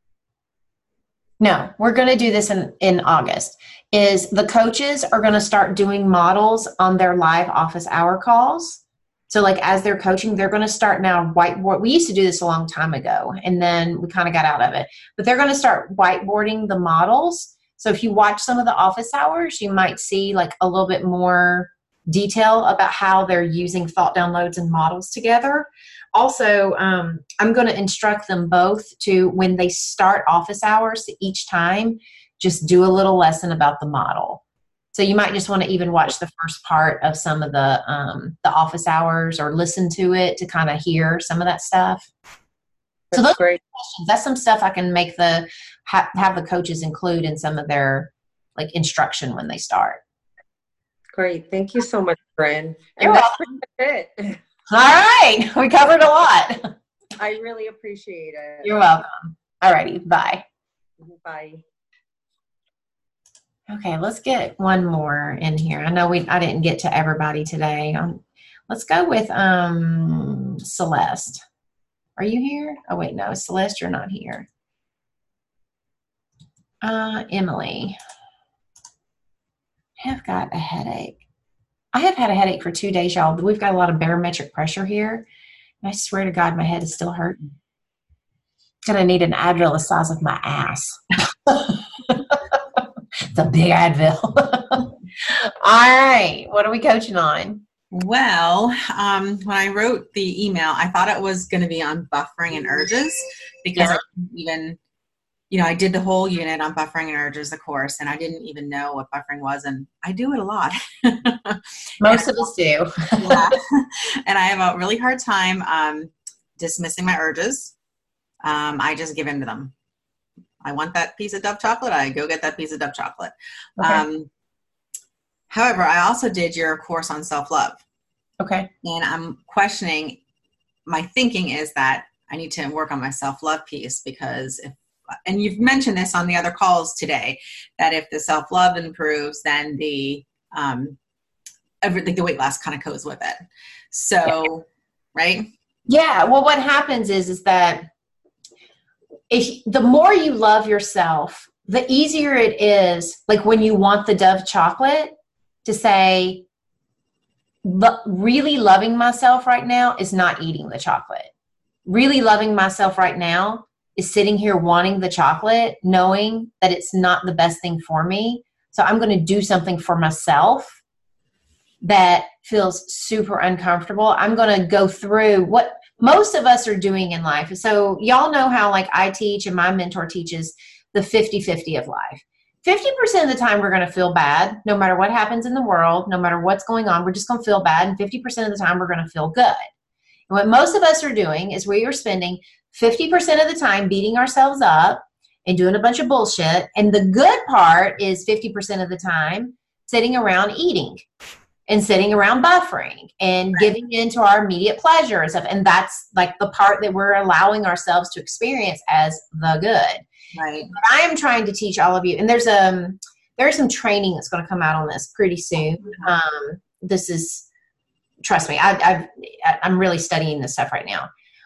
Speaker 1: No, we're going to do this in, in August, is the coaches are going to start doing models on their live office hour calls. So like as they're coaching, they're going to start now whiteboard. We used to do this a long time ago and then we kind of got out of it, but they're going to start whiteboarding the models. So if you watch some of the office hours, you might see like a little bit more detail about how they're using thought downloads and models together. Also, um, I'm going to instruct them both to, when they start office hours, to each time just do a little lesson about the model. So you might just want to even watch the first part of some of the um, the office hours or listen to it to kind of hear some of that stuff.
Speaker 3: That's
Speaker 1: so those
Speaker 3: great.
Speaker 1: Questions. That's some stuff I can make the ha- have the coaches include in some of their like instruction when they start.
Speaker 3: Great. Thank you so much, Bryn. And
Speaker 1: You're
Speaker 3: that's
Speaker 1: welcome.
Speaker 3: pretty much it.
Speaker 1: All right. We covered a lot.
Speaker 3: I really appreciate it.
Speaker 1: You're welcome. All righty. Bye.
Speaker 3: Bye.
Speaker 1: Okay, let's get one more in here. I know we I didn't get to everybody today. Um, let's go with um, Celeste. Are you here? Oh, wait, no. Celeste, you're not here. Uh, Emily. I have got a headache. I have had a headache for two days, y'all. We've got a lot of barometric pressure here. And I swear to God, my head is still hurting. Gonna need an Advil the size of my ass. It's a big Advil. All right. What are we coaching on?
Speaker 4: Well, um, when I wrote the email, I thought it was going to be on buffering and urges because
Speaker 1: Yeah.
Speaker 4: I didn't even, you know, I did the whole unit on buffering and urges, the course, and I didn't even know what buffering was. And I do it a lot.
Speaker 1: Most of us do.
Speaker 4: Yeah. And I have a really hard time um, dismissing my urges. Um, I just give in to them. I want that piece of Dove chocolate. I go get that piece of Dove chocolate.
Speaker 1: Okay.
Speaker 4: Um, however, I also did your course on self-love.
Speaker 1: Okay.
Speaker 4: And I'm questioning, my thinking is that I need to work on my self-love piece because if, and you've mentioned this on the other calls today, that if the self-love improves, then the, um, everything, the weight loss kind of goes with it. So, yeah. Right?
Speaker 1: Yeah. Well, what happens is, is that if the more you love yourself, the easier it is, like when you want the Dove chocolate, to say, lo- really loving myself right now is not eating the chocolate. Really loving myself right now is sitting here wanting the chocolate, knowing that it's not the best thing for me. So I'm going to do something for myself that feels super uncomfortable. I'm going to go through what most of us are doing in life. So y'all know how like I teach and my mentor teaches the fifty-fifty of life. fifty percent of the time we're going to feel bad no matter what happens in the world, no matter what's going on, we're just going to feel bad. And fifty percent of the time we're going to feel good. And what most of us are doing is we are spending fifty percent of the time beating ourselves up and doing a bunch of bullshit. And the good part is fifty percent of the time sitting around eating and sitting around buffering and
Speaker 4: Right.
Speaker 1: giving into our immediate pleasure and stuff. And that's like the part that we're allowing ourselves to experience as the good.
Speaker 4: Right.
Speaker 1: But I am trying to teach all of you, and there's um there's some training that's going to come out on this pretty soon. Um, this is, trust me, I, I've I'm really studying this stuff right now.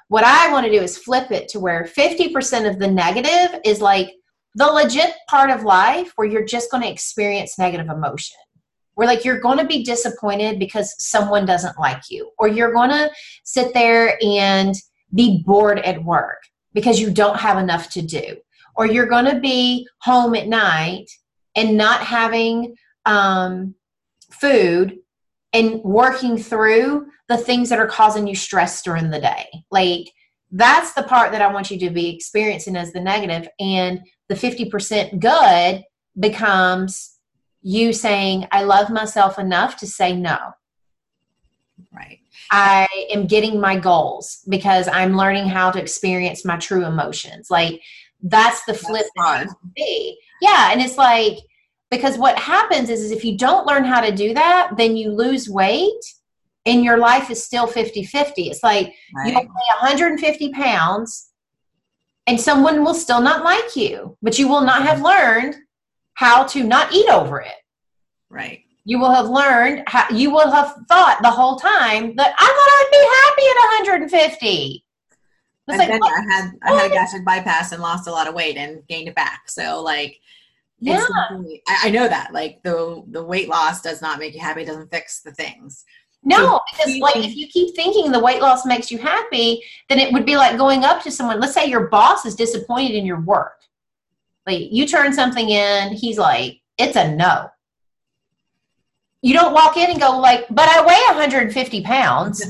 Speaker 1: What I want to do is flip it to where fifty percent of the negative is like the legit part of life where you're just going to experience negative emotion. Where like you're going to be disappointed because someone doesn't like you, or you're going to sit there and be bored at work because you don't have enough to do, or you're going to be home at night and not having um, food and working through the things that are causing you stress during the day. Like that's the part that I want you to be experiencing as the negative. And the fifty percent good becomes you saying, I love myself enough to say no.
Speaker 4: Right.
Speaker 1: I am getting my goals because I'm learning how to experience my true emotions. Like that's the flip that needs to be. Yeah. And it's like, because what happens is, is if you don't learn how to do that, then you lose weight and your life is still fifty-fifty. It's like right. you weigh one hundred fifty pounds and someone will still not like you, but you will not have learned how to not eat over it.
Speaker 4: Right.
Speaker 1: You will have learned how, you will have thought the whole time that I thought I'd be happy at one hundred fifty.
Speaker 4: It's like, then I had I had a gastric bypass and lost a lot of weight and gained it back. So like,
Speaker 1: yeah,
Speaker 4: I, I know that like the the weight loss does not make you happy. It doesn't fix the things.
Speaker 1: No,
Speaker 4: so
Speaker 1: because
Speaker 4: feeling,
Speaker 1: like if you keep thinking the weight loss makes you happy, then it would be like going up to someone. Let's say your boss is disappointed in your work. Like you turn something in, he's like, it's a no. You don't walk in and go like, but I weigh one hundred fifty pounds.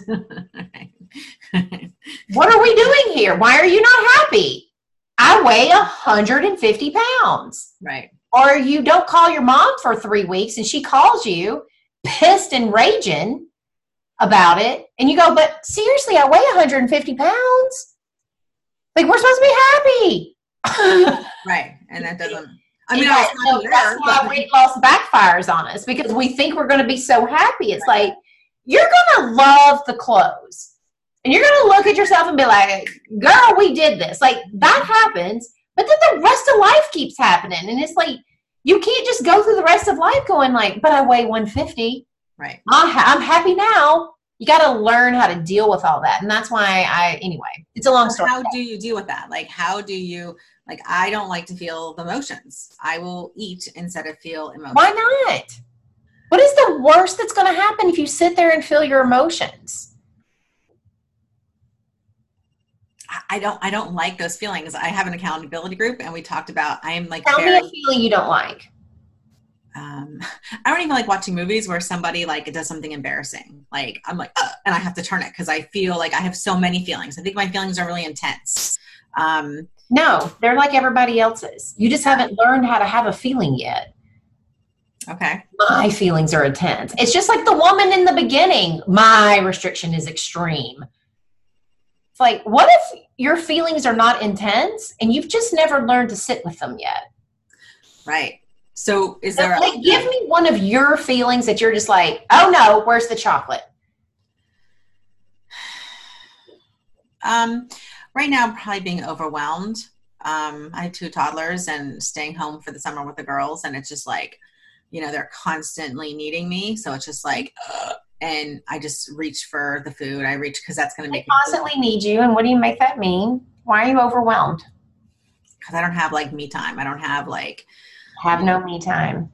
Speaker 1: What are we doing here? Why are you not happy? I weigh one hundred fifty pounds.
Speaker 4: Right.
Speaker 1: Or you don't call your mom for three weeks and she calls you pissed and raging about it. And you go, but seriously, I weigh one hundred fifty pounds. Like we're supposed to be happy.
Speaker 4: Right. And that doesn't, I mean,
Speaker 1: yeah,
Speaker 4: I
Speaker 1: so
Speaker 4: there,
Speaker 1: that's why
Speaker 4: but...
Speaker 1: weight loss backfires on us because we think we're going to be so happy. It's right. like, you're going to love the clothes and you're going to look at yourself and be like, girl, we did this. Like that happens, but then the rest of life keeps happening. And it's like, you can't just go through the rest of life going like, but I weigh one fifty.
Speaker 4: Right.
Speaker 1: I'm happy now. You got to learn how to deal with all that. And that's why I, anyway, it's a long
Speaker 4: so
Speaker 1: story.
Speaker 4: How do you deal with that? Like, how do you, like, I don't like to feel the emotions. I will eat instead of feel emotions.
Speaker 1: Why not? What is the worst that's going to happen if you sit there and feel your emotions?
Speaker 4: I don't, I don't like those feelings. I have an accountability group and we talked about, I am like,
Speaker 1: tell
Speaker 4: very,
Speaker 1: me a feeling you don't like.
Speaker 4: Um, I don't even like watching movies where somebody like it does something embarrassing. Like I'm like, ugh, and I have to turn it because I feel like I have so many feelings. I think my feelings are really intense. Um,
Speaker 1: no, they're like everybody else's. You just haven't learned how to have a feeling yet.
Speaker 4: Okay.
Speaker 1: My feelings are intense. It's just like the woman in the beginning. My restriction is extreme. It's like, what if your feelings are not intense and you've just never learned to sit with them yet?
Speaker 4: Right. So is there
Speaker 1: like,
Speaker 4: a,
Speaker 1: give me one of your feelings that you're just like, oh no, where's the chocolate?
Speaker 4: Um, right now I'm probably being overwhelmed. Um, I have two toddlers and staying home for the summer with the girls. And it's just like, you know, they're constantly needing me. So it's just like, ugh, and I just reach for the food. I reach because that's going to make
Speaker 1: me constantly food. Need you. And what do you make that mean? Why are you overwhelmed?
Speaker 4: Because I don't have like me time. I don't have like,
Speaker 1: have no me time.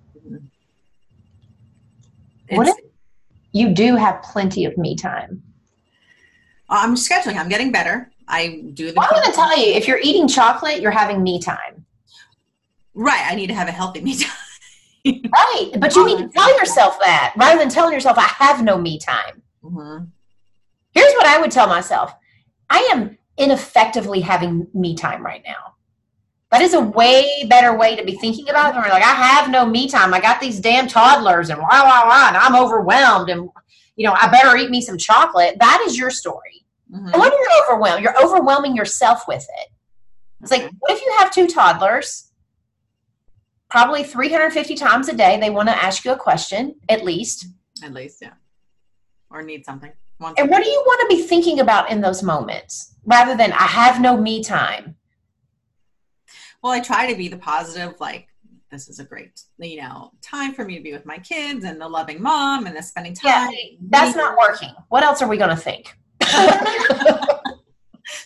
Speaker 1: It's, what if you do have plenty of me time?
Speaker 4: I'm scheduling. I'm getting better. I do the.
Speaker 1: Well, I'm going to tell you, if you're eating chocolate, you're having me time.
Speaker 4: Right. I need to have a healthy me time.
Speaker 1: Right. But you need to tell yourself that rather than telling yourself, I have no me time.
Speaker 4: Mm-hmm.
Speaker 1: Here's what I would tell myself. I am ineffectively having me time right now. That is a way better way to be thinking about it. We're like, I have no me time. I got these damn toddlers and wah, wah, wah, and I'm overwhelmed and, you know, I better eat me some chocolate. That is your story. Mm-hmm. And when you're overwhelmed, you're overwhelming yourself with it. It's like, what if you have two toddlers? Probably three hundred fifty times a day, they want to ask you a question, at least.
Speaker 4: At least, yeah. Or need something.
Speaker 1: Want and something. What do you want to be thinking about in those moments? Rather than, I have no me time.
Speaker 4: Well, I try to be the positive, like, this is a great, you know, time for me to be with my kids and the loving mom and the spending time.
Speaker 1: Yeah, that's not working. What else are we going to think?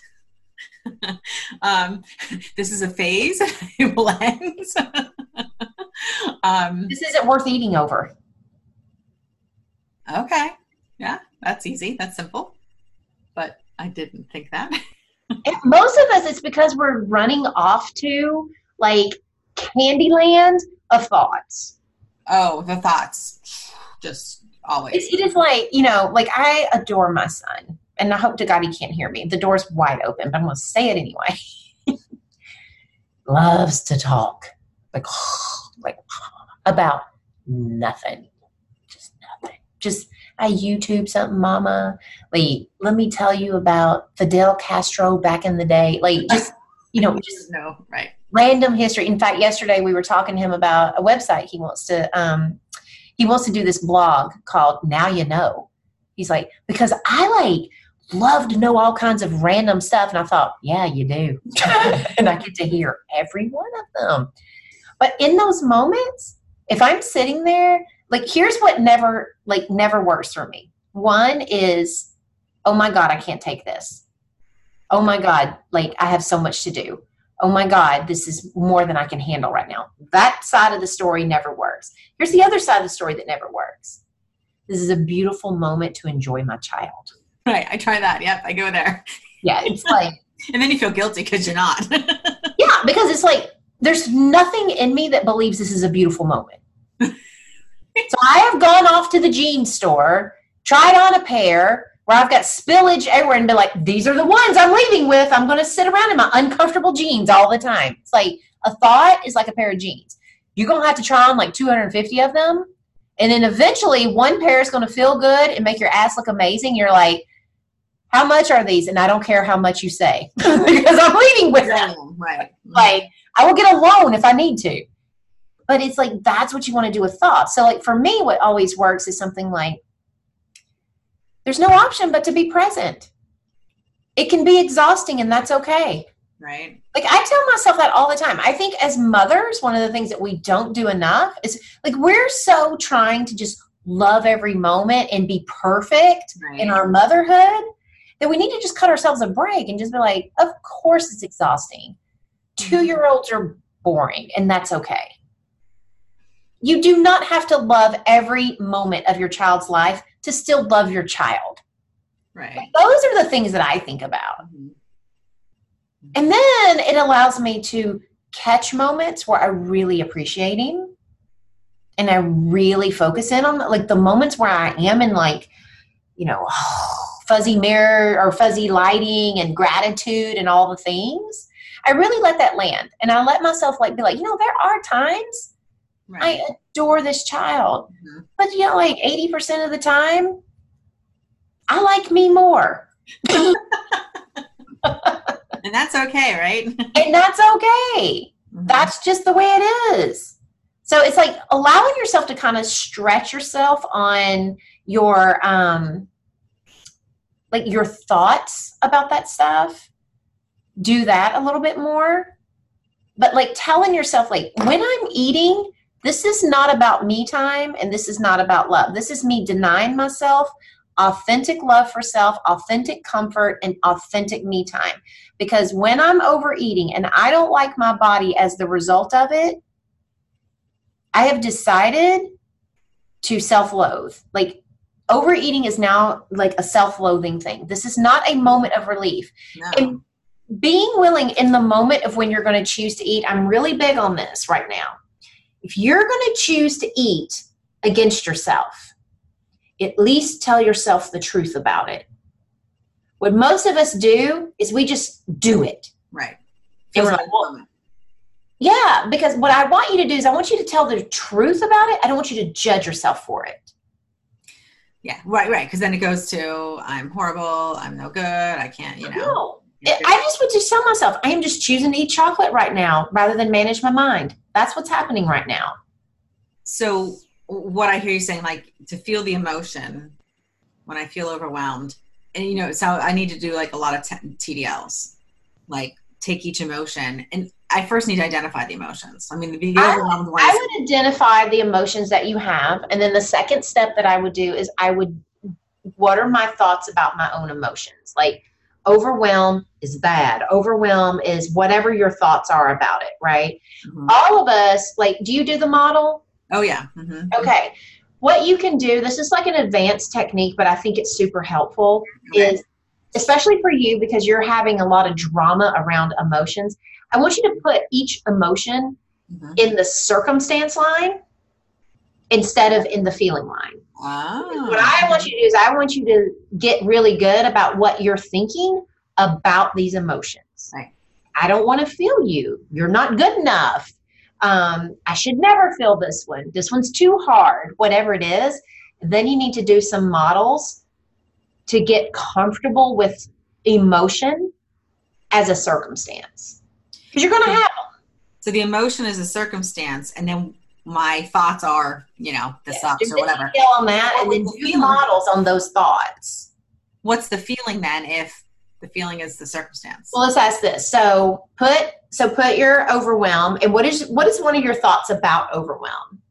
Speaker 4: um, this is a phase. It will end. um,
Speaker 1: this isn't worth eating over.
Speaker 4: Okay. Yeah, that's easy. That's simple. But I didn't think that.
Speaker 1: And most of us, it's because we're running off to like Candyland of thoughts.
Speaker 4: Oh, the thoughts. Just always.
Speaker 1: It's, it is like, you know, like I adore my son. And I hope to God he can't hear me. The door's wide open, but I'm going to say it anyway. Loves to talk. Like, like about nothing. Just nothing. Just, I YouTube something, mama. Like, let me tell you about Fidel Castro back in the day. Like, just, you know, just
Speaker 4: no, right.
Speaker 1: Random history. In fact, yesterday we were talking to him about a website he wants to, um, he wants to do this blog called Now You Know. He's like, because I like, love to know all kinds of random stuff. And I thought, yeah, you do. And I get to hear every one of them. But in those moments, if I'm sitting there, like, here's what never, like, never works for me. One is, oh my God, I can't take this. Oh my God, like, I have so much to do. Oh my God, this is more than I can handle right now. That side of the story never works. Here's the other side of the story that never works. This is a beautiful moment to enjoy my child.
Speaker 4: Right. I try that. Yep. I go there.
Speaker 1: Yeah. It's like,
Speaker 4: and then you feel guilty because you're not.
Speaker 1: Yeah. Because it's like, there's nothing in me that believes this is a beautiful moment. So I have gone off to the jeans store, tried on a pair where I've got spillage everywhere and be like, these are the ones I'm leaving with. I'm going to sit around in my uncomfortable jeans all the time. It's like a thought is like a pair of jeans. You're going to have to try on like two hundred fifty of them. And then eventually one pair is going to feel good and make your ass look amazing. You're like, how much are these? And I don't care how much you say because I'm leaving with them.
Speaker 4: Right.
Speaker 1: Like, I will get a loan if I need to. But it's like, that's what you want to do with thoughts. So like for me, what always works is something like, there's no option but to be present. It can be exhausting and that's okay.
Speaker 4: Right.
Speaker 1: Like I tell myself that all the time. I think as mothers, one of the things that we don't do enough is like, we're so trying to just love every moment and be perfect
Speaker 4: right.
Speaker 1: in our motherhood that we need to just cut ourselves a break and just be like, of course it's exhausting. Two-year-olds are boring and that's okay. You do not have to love every moment of your child's life to still love your child.
Speaker 4: Right.
Speaker 1: Like, those are the things that I think about. Mm-hmm. And then it allows me to catch moments where I really appreciating and I really focus in on like the moments where I am in like, you know, fuzzy mirror or fuzzy lighting and gratitude and all the things. I really let that land. And I let myself like be like, you know, there are times right. I adore this child. Mm-hmm. But you know, like eighty percent of the time, I like me more.
Speaker 4: And that's okay, right?
Speaker 1: And that's okay. Mm-hmm. That's just the way it is. So it's like allowing yourself to kind of stretch yourself on your, um, like your thoughts about that stuff. Do that a little bit more. But like telling yourself, like, when I'm eating, this is not about me time and this is not about love. This is me denying myself authentic love for self, authentic comfort, and authentic me time. Because when I'm overeating and I don't like my body as the result of it, I have decided to self-loathe. Like, overeating is now like a self-loathing thing. This is not a moment of relief.
Speaker 4: No.
Speaker 1: And being willing in the moment of when you're going to choose to eat, I'm really big on this right now. If you're going to choose to eat against yourself, at least tell yourself the truth about it. What most of us do is we just do it.
Speaker 4: Right.
Speaker 1: And we're like, well, yeah, because what I want you to do is I want you to tell the truth about it. I don't want you to judge yourself for it.
Speaker 4: Yeah, right, right. Because then it goes to, I'm horrible, I'm no good, I can't, you know.
Speaker 1: No. I just would just tell myself, I am just choosing to eat chocolate right now rather than manage my mind. That's what's happening right now.
Speaker 4: So what I hear you saying, like, to feel the emotion when I feel overwhelmed, and, you know, so I need to do like a lot of t- T D Ls, like take each emotion. And I first need to identify the emotions. I mean, the overwhelmed
Speaker 1: I, I would identify the emotions that you have. And then the second step that I would do is I would, what are my thoughts about my own emotions? Like, overwhelm is bad. Overwhelm is whatever your thoughts are about it, right? Mm-hmm. All of us, like, do you do the model?
Speaker 4: Oh, yeah. Mm-hmm.
Speaker 1: Okay. What you can do, this is like an advanced technique, but I think it's super helpful, okay. is especially for you because you're having a lot of drama around emotions. I want you to put each emotion mm-hmm. in the circumstance line instead of in the feeling line.
Speaker 4: Oh.
Speaker 1: What I want you to do is I want you to get really good about what you're thinking about these emotions.
Speaker 4: Right.
Speaker 1: I don't want to feel you. You're not good enough. Um, I should never feel this one. This one's too hard, whatever it is. Then you need to do some models to get comfortable with emotion as a circumstance. Because you're going to have them.
Speaker 4: So the emotion is a circumstance, and then my thoughts are, you know, the
Speaker 1: yeah,
Speaker 4: sucks or whatever.
Speaker 1: On that, and then do models on those thoughts.
Speaker 4: What's the feeling then if the feeling is the circumstance?
Speaker 1: Well, let's ask this. So put so put your overwhelm, and what is what is one of your thoughts about overwhelm?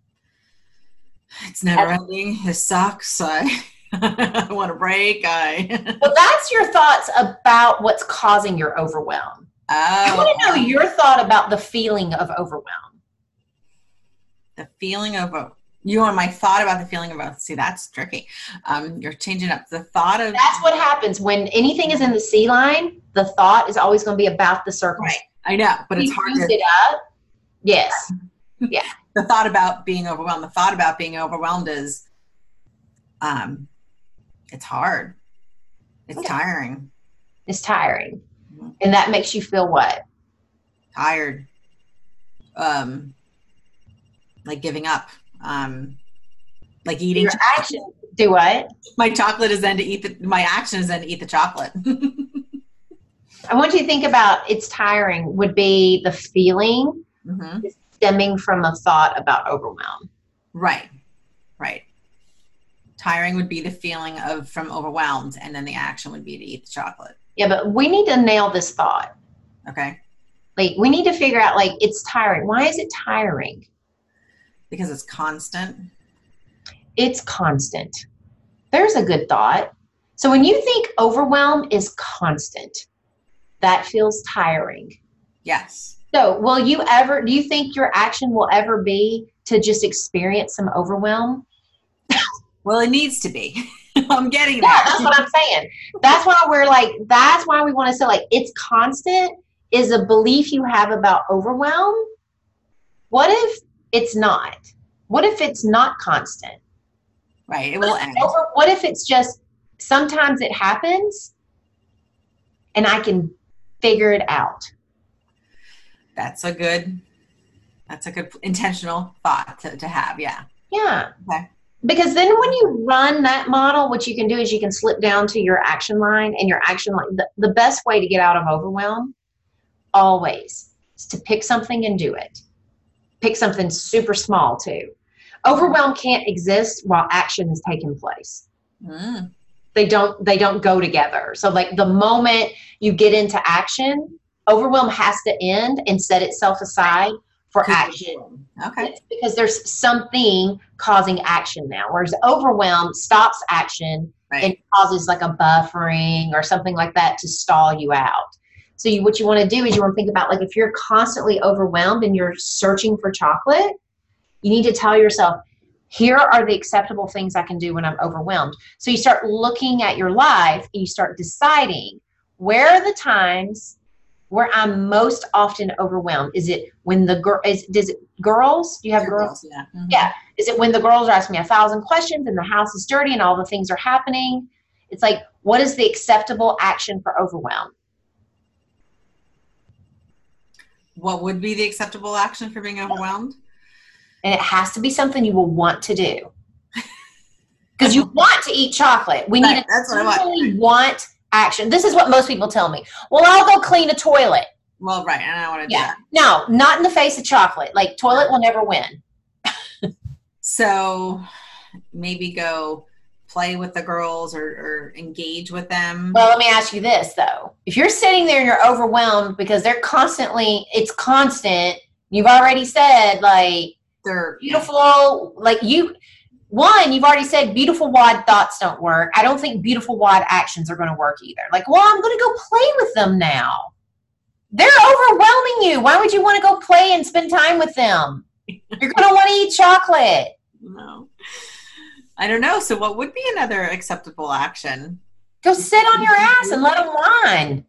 Speaker 4: It's never ending. It sucks. I, I want to break. I.
Speaker 1: Well, that's your thoughts about what's causing your overwhelm.
Speaker 4: Oh,
Speaker 1: I want to know your thought about the feeling of overwhelm.
Speaker 4: The feeling of a, you want my thought about the feeling of a, see, that's tricky. Um, you're changing up the thought of.
Speaker 1: That's what happens when anything is in the C line. The thought is always going to be about the circumstance.
Speaker 4: Right. I know, but it's
Speaker 1: you
Speaker 4: hard
Speaker 1: use
Speaker 4: to.
Speaker 1: it up. Yes. Yeah.
Speaker 4: The thought about being overwhelmed. The thought about being overwhelmed is, um, it's hard. It's okay. tiring.
Speaker 1: It's tiring, mm-hmm. and that makes you feel what?
Speaker 4: Tired. Um. Like giving up, um, like eating.
Speaker 1: Your action, do what?
Speaker 4: My chocolate is then to eat the, my action is then to eat the chocolate.
Speaker 1: I want you to think about it's tiring would be the feeling
Speaker 4: mm-hmm.
Speaker 1: stemming from a thought about overwhelm.
Speaker 4: Right, right. Tiring would be the feeling of from overwhelmed, and then the action would be to eat the chocolate.
Speaker 1: Yeah, but we need to nail this thought.
Speaker 4: Okay.
Speaker 1: Like we need to figure out like it's tiring. Why is it tiring?
Speaker 4: Because it's constant.
Speaker 1: It's constant. There's a good thought. So when you think overwhelm is constant, that feels tiring.
Speaker 4: Yes.
Speaker 1: So will you ever, do you think your action will ever be to just experience some overwhelm?
Speaker 4: Well, it needs to be. I'm getting there.
Speaker 1: Yeah, that's what I'm saying. That's why we're like, that's why we want to say like, it's constant is a belief you have about overwhelm. What if it's not? What if it's not constant?
Speaker 4: Right, it will end.
Speaker 1: What if it's just sometimes it happens and I can figure it out?
Speaker 4: That's a good, that's a good intentional thought to, to have, yeah.
Speaker 1: Yeah.
Speaker 4: Okay.
Speaker 1: Because then when you run that model, what you can do is you can slip down to your action line, and your action line, the, the best way to get out of overwhelm always is to pick something and do it. Pick something super small too. Overwhelm can't exist while action is taking place.
Speaker 4: Mm.
Speaker 1: They don't, they don't go together. So like the moment you get into action, overwhelm has to end and set itself aside for action.
Speaker 4: Okay.
Speaker 1: It's because there's something causing action now. Whereas overwhelm stops action
Speaker 4: right.
Speaker 1: and causes like a buffering or something like that to stall you out. So you, what you want to do is you want to think about like if you're constantly overwhelmed and you're searching for chocolate, you need to tell yourself, here are the acceptable things I can do when I'm overwhelmed. So you start looking at your life and you start deciding where are the times where I'm most often overwhelmed. Is it when the girl is, does it girls? Do you have girls?
Speaker 4: girls? Yeah. Mm-hmm.
Speaker 1: Yeah. Is it when the girls are asking me a thousand questions and the house is dirty and all the things are happening? It's like, what is the acceptable action for overwhelm?
Speaker 4: What would be the acceptable action for being overwhelmed?
Speaker 1: And it has to be something you will want to do. Because you want to eat chocolate. We
Speaker 4: right,
Speaker 1: need to
Speaker 4: that's what I
Speaker 1: really want action. This is what most people tell me. Well, I'll go clean a toilet.
Speaker 4: Well, right, and I want to do
Speaker 1: yeah.
Speaker 4: that.
Speaker 1: No, not in the face of chocolate. Like, toilet will never win.
Speaker 4: So maybe go play with the girls or, or engage with them.
Speaker 1: Well, let me ask you this, though. If you're sitting there and you're overwhelmed because they're constantly, it's constant, you've already said, like,
Speaker 4: they're
Speaker 1: beautiful, yeah. like you, one, you've already said beautiful wad thoughts don't work. I don't think beautiful wad actions are going to work either. Like, well, I'm going to go play with them now. They're overwhelming you. Why would you want to go play and spend time with them? You're going to want to eat chocolate.
Speaker 4: No. I don't know. So what would be another acceptable action?
Speaker 1: Go sit on your ass and let them whine.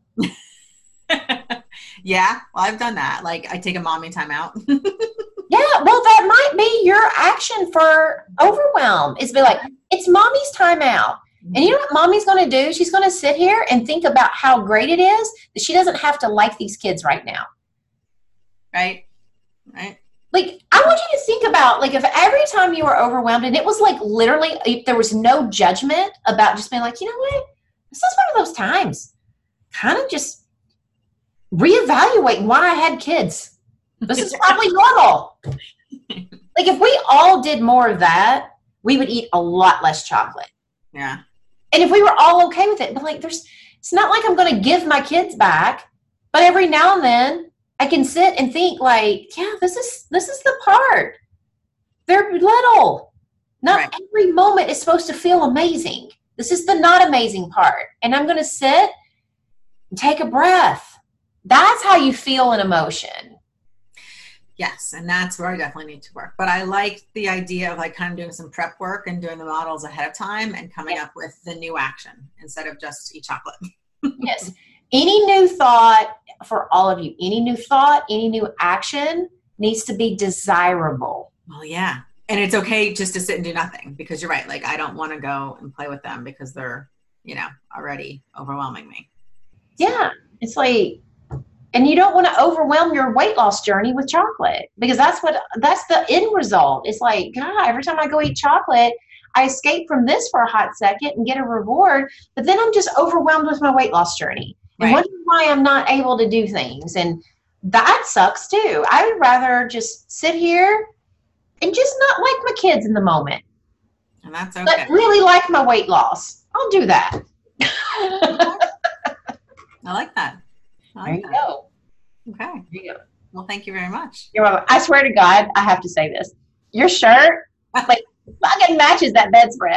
Speaker 4: Yeah, well, I've done that. Like, I take a mommy time out.
Speaker 1: Yeah, well, that might be your action for overwhelm. Is be like, it's mommy's time out. And you know what mommy's going to do? She's going to sit here and think about how great it is that she doesn't have to like these kids right now.
Speaker 4: Right? Right.
Speaker 1: Like, I want you to think about, like, if every time you were overwhelmed, and it was like literally, if there was no judgment about just being like, you know what? This is one of those times. Kind of just reevaluating why I had kids. This is probably normal. Like, if we all did more of that, we would eat a lot less chocolate.
Speaker 4: Yeah.
Speaker 1: And if we were all okay with it, but like, there's, it's not like I'm going to give my kids back, but every now and then I can sit and think like, yeah, this is, this is the part. They're little. Not
Speaker 4: right.
Speaker 1: Every moment is supposed to feel amazing. This is the not amazing part. And I'm going to sit and take a breath. That's how you feel an emotion.
Speaker 4: Yes, and that's where I definitely need to work. But I like the idea of like kind of doing some prep work and doing the models ahead of time and coming yeah. up with the new action instead of just eat chocolate.
Speaker 1: Yes. Any new thought for all of you, any new thought, any new action needs to be desirable.
Speaker 4: Well, yeah. And it's okay just to sit and do nothing because you're right. Like, I don't want to go and play with them because they're, you know, already overwhelming me.
Speaker 1: Yeah. It's like, and you don't want to overwhelm your weight loss journey with chocolate because that's what, that's the end result. It's like, God, every time I go eat chocolate, I escape from this for a hot second and get a reward, but then I'm just overwhelmed with my weight loss journey and right. wondering why I'm not able to do things. And that sucks too. I would rather just sit here and just not like my kids in the moment.
Speaker 4: And that's okay.
Speaker 1: But really like my weight loss. I'll do that.
Speaker 4: I like that. I like
Speaker 1: there you
Speaker 4: that.
Speaker 1: go.
Speaker 4: Okay.
Speaker 1: There you go.
Speaker 4: Well, thank you very much.
Speaker 1: You're welcome. I swear to God, I have to say this. Your shirt, like, fucking matches that bedspread.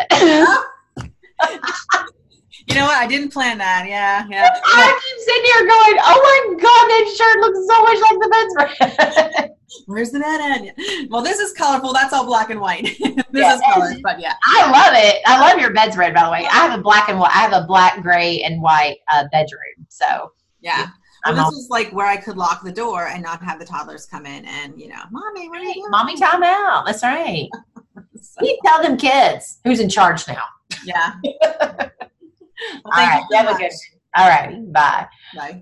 Speaker 4: You know what? I didn't plan that. Yeah, yeah.
Speaker 1: I keep sitting here going, oh my God, that shirt looks so much like the bedspread.
Speaker 4: Where's the net at? Well, this is colorful. That's all black and white. This
Speaker 1: yeah.
Speaker 4: is colors, but yeah.
Speaker 1: I love it. I love your bedspread, by the way. I have a black and white. I have a black, gray, and white uh, bedroom. So
Speaker 4: yeah. Well, this all- is like where I could lock the door and not have the toddlers come in and, you know, mommy, what are you doing?
Speaker 1: Mommy, time out. That's right. So. You tell them kids who's in charge now.
Speaker 4: Yeah. Well,
Speaker 1: all right. You have a good. All right. Bye.
Speaker 4: Bye.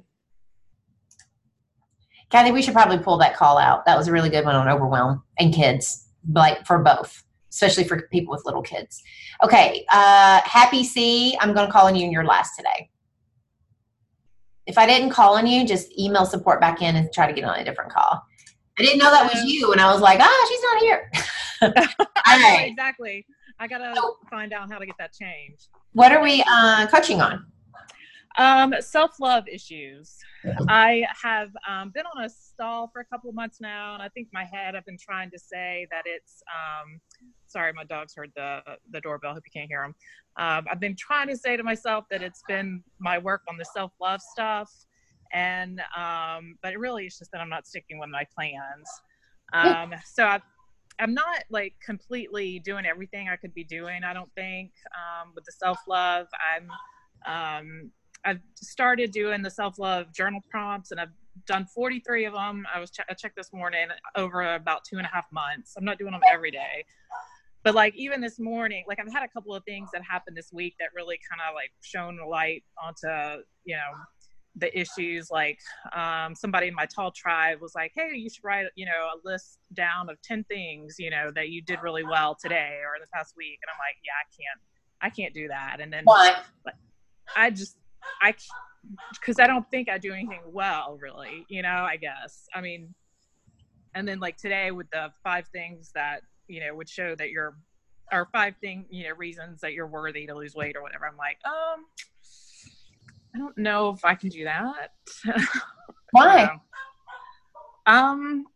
Speaker 1: Kathy, we should probably pull that call out. That was a really good one on overwhelm and kids, like for both, especially for people with little kids. Okay. Uh, Happy C, I'm going to call on you in your last today. If I didn't call on you, just email support back in and try to get on a different call. I didn't know that was you, and I was like, ah, she's not here. All right.
Speaker 5: Exactly. I got to so, find out how to get that changed.
Speaker 1: What are we uh, coaching on?
Speaker 5: Um, self-love issues. I have um, been on a stall for a couple of months now, and I think in my head I've been trying to say that it's, um, sorry, my dog's heard the, the doorbell. Hope you can't hear him. Um, I've been trying to say to myself that it's been my work on the self-love stuff, and um, but it really is just that I'm not sticking with my plans. Um, so I've, I'm not like completely doing everything I could be doing, I don't think, um, with the self-love. I'm, um, I've started doing the self-love journal prompts, and I've done forty-three of them. I was ch- I checked this morning, over about two and a half months. I'm not doing them every day, but like even this morning, like I've had a couple of things that happened this week that really kind of like shone a light onto, you know, the issues. Like um, somebody in my tall tribe was like, hey, you should write, you know, a list down of ten things, you know, that you did really well today or the past week. And I'm like, yeah, I can't, I can't do that. And then
Speaker 1: why?
Speaker 5: I just, I, because I don't think I do anything well, really, you know, I guess. I mean, and then like today with the five things that, you know, would show that you're, or five thing, you know, reasons that you're worthy to lose weight or whatever. I'm like, um, I don't know if I can do that.
Speaker 1: Why?
Speaker 5: um,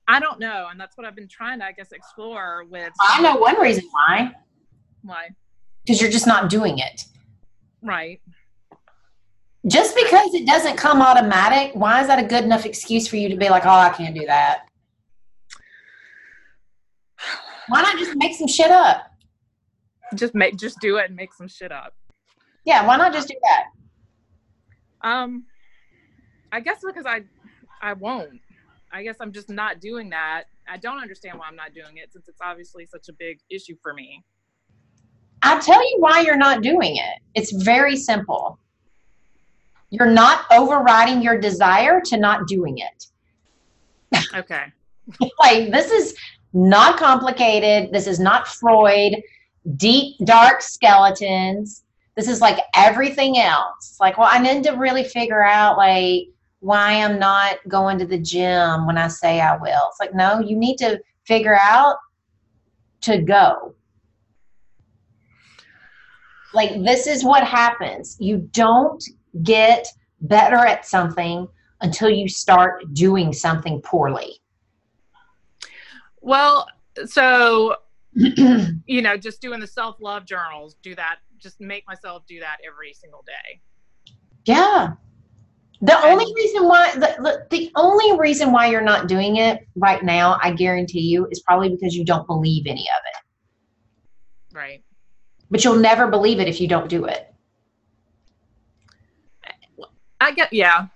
Speaker 5: I don't know. And that's what I've been trying to, I guess, explore with.
Speaker 1: I know one reason why.
Speaker 5: Why?
Speaker 1: Because you're just not doing it.
Speaker 5: Right.
Speaker 1: Just because it doesn't come automatic, why is that a good enough excuse for you to be like, oh, I can't do that? Why not just make some shit up?
Speaker 5: Just make, just do it and make some shit up.
Speaker 1: Yeah, why not just do that?
Speaker 5: Um, I guess because I, I won't. I guess I'm just not doing that. I don't understand why I'm not doing it since it's obviously such a big issue for me.
Speaker 1: I'll tell you why you're not doing it. It's very simple. You're not overriding your desire to not doing it.
Speaker 5: Okay.
Speaker 1: Like, this is not complicated. This is not Freud, deep, dark skeletons. This is like everything else. Like, well, I need to really figure out, like, why I'm not going to the gym when I say I will. It's like, no, you need to figure out to go. Like, this is what happens. You don't get better at something until you start doing something poorly.
Speaker 5: Well, so, you know, just doing the self-love journals, do that, just make myself do that every single day.
Speaker 1: Yeah. The only reason why, the, the only reason why you're not doing it right now, I guarantee you, is probably because you don't believe any of it.
Speaker 5: Right.
Speaker 1: But you'll never believe it if you don't do it.
Speaker 5: I get, yeah.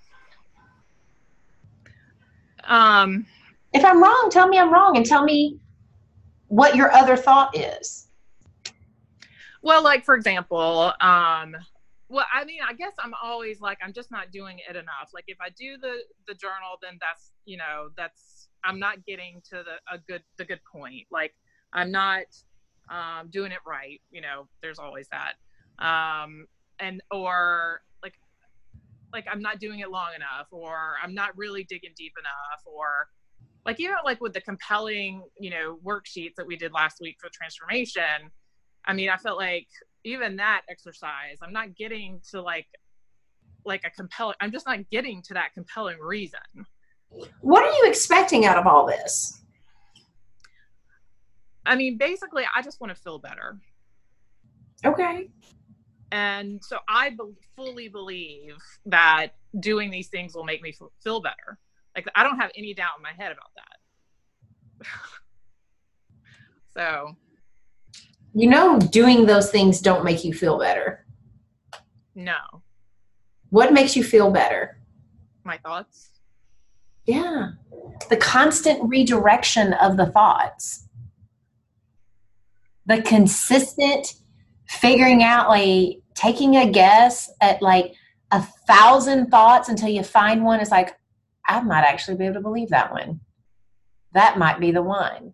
Speaker 5: Um,
Speaker 1: if I'm wrong, tell me I'm wrong and tell me what your other thought is.
Speaker 5: Well, like, for example, um, well, I mean, I guess I'm always like, I'm just not doing it enough. Like, if I do the, the journal, then that's, you know, that's, I'm not getting to the, a good, the good point. Like, I'm not, um, doing it right. You know, there's always that. Um, and, or like, like I'm not doing it long enough, or I'm not really digging deep enough, or like, even like with the compelling, you know, worksheets that we did last week for transformation. I mean, I felt like even that exercise, I'm not getting to like, like a compelling, I'm just not getting to that compelling reason.
Speaker 1: What are you expecting out of all this?
Speaker 5: I mean, basically, I just want to feel better.
Speaker 1: Okay. And
Speaker 5: so I be- fully believe that doing these things will make me f- feel better. Like, I don't have any doubt in my head about that. So.
Speaker 1: You know, doing those things don't make you feel better.
Speaker 5: No.
Speaker 1: What makes you feel better?
Speaker 5: My thoughts.
Speaker 1: Yeah. The constant redirection of the thoughts. The consistent figuring out, like, taking a guess at like a thousand thoughts until you find one. It's like, I might actually be able to believe that one. That might be the one.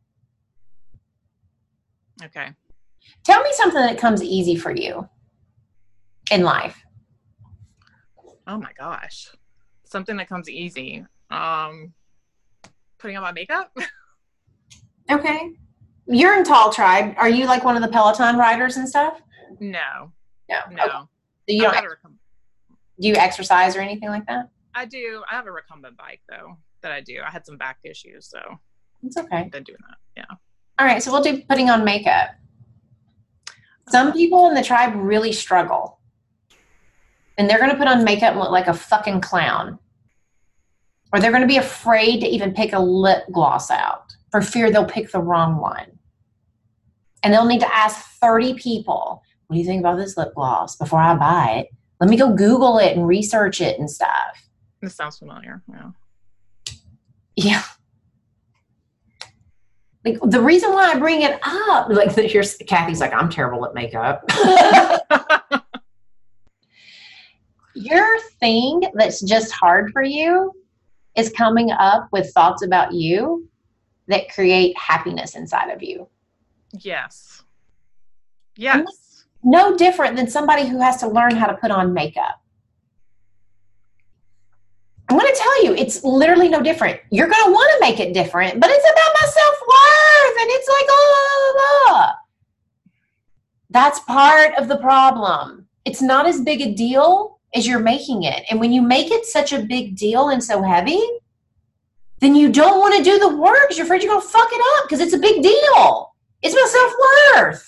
Speaker 5: Okay.
Speaker 1: Tell me something that comes easy for you in life.
Speaker 5: Oh my gosh. Something that comes easy. Um, putting on my makeup.
Speaker 1: Okay. You're in Tall Tribe. Are you like one of the Peloton riders and stuff?
Speaker 5: No.
Speaker 1: No.
Speaker 5: No.
Speaker 1: Okay. So you don't, ex- recum- do you exercise or anything like that?
Speaker 5: I do. I have a recumbent bike though that I do. I had some back issues, so
Speaker 1: it's okay.
Speaker 5: I've been doing that. Yeah.
Speaker 1: All right. So we'll do putting on makeup. Some people in the tribe really struggle. And they're going to put on makeup and look like a fucking clown. Or they're going to be afraid to even pick a lip gloss out for fear they'll pick the wrong one. And they'll need to ask thirty people, what do you think about this lip gloss before I buy it? Let me go Google it and research it and stuff.
Speaker 5: This sounds familiar. Yeah.
Speaker 1: Yeah. Like, the reason why I bring it up, like, here's Kathy's like, I'm terrible at makeup. Your thing that's just hard for you is coming up with thoughts about you that create happiness inside of you.
Speaker 5: Yes. Yes.
Speaker 1: No different than somebody who has to learn how to put on makeup. I'm going to tell you, it's literally no different. You're going to want to make it different, but it's about my self-worth, and it's like, oh, blah, blah, blah. That's part of the problem. It's not as big a deal as you're making it. And when you make it such a big deal and so heavy, then you don't want to do the work because you're afraid you're going to fuck it up because it's a big deal. It's about self-worth.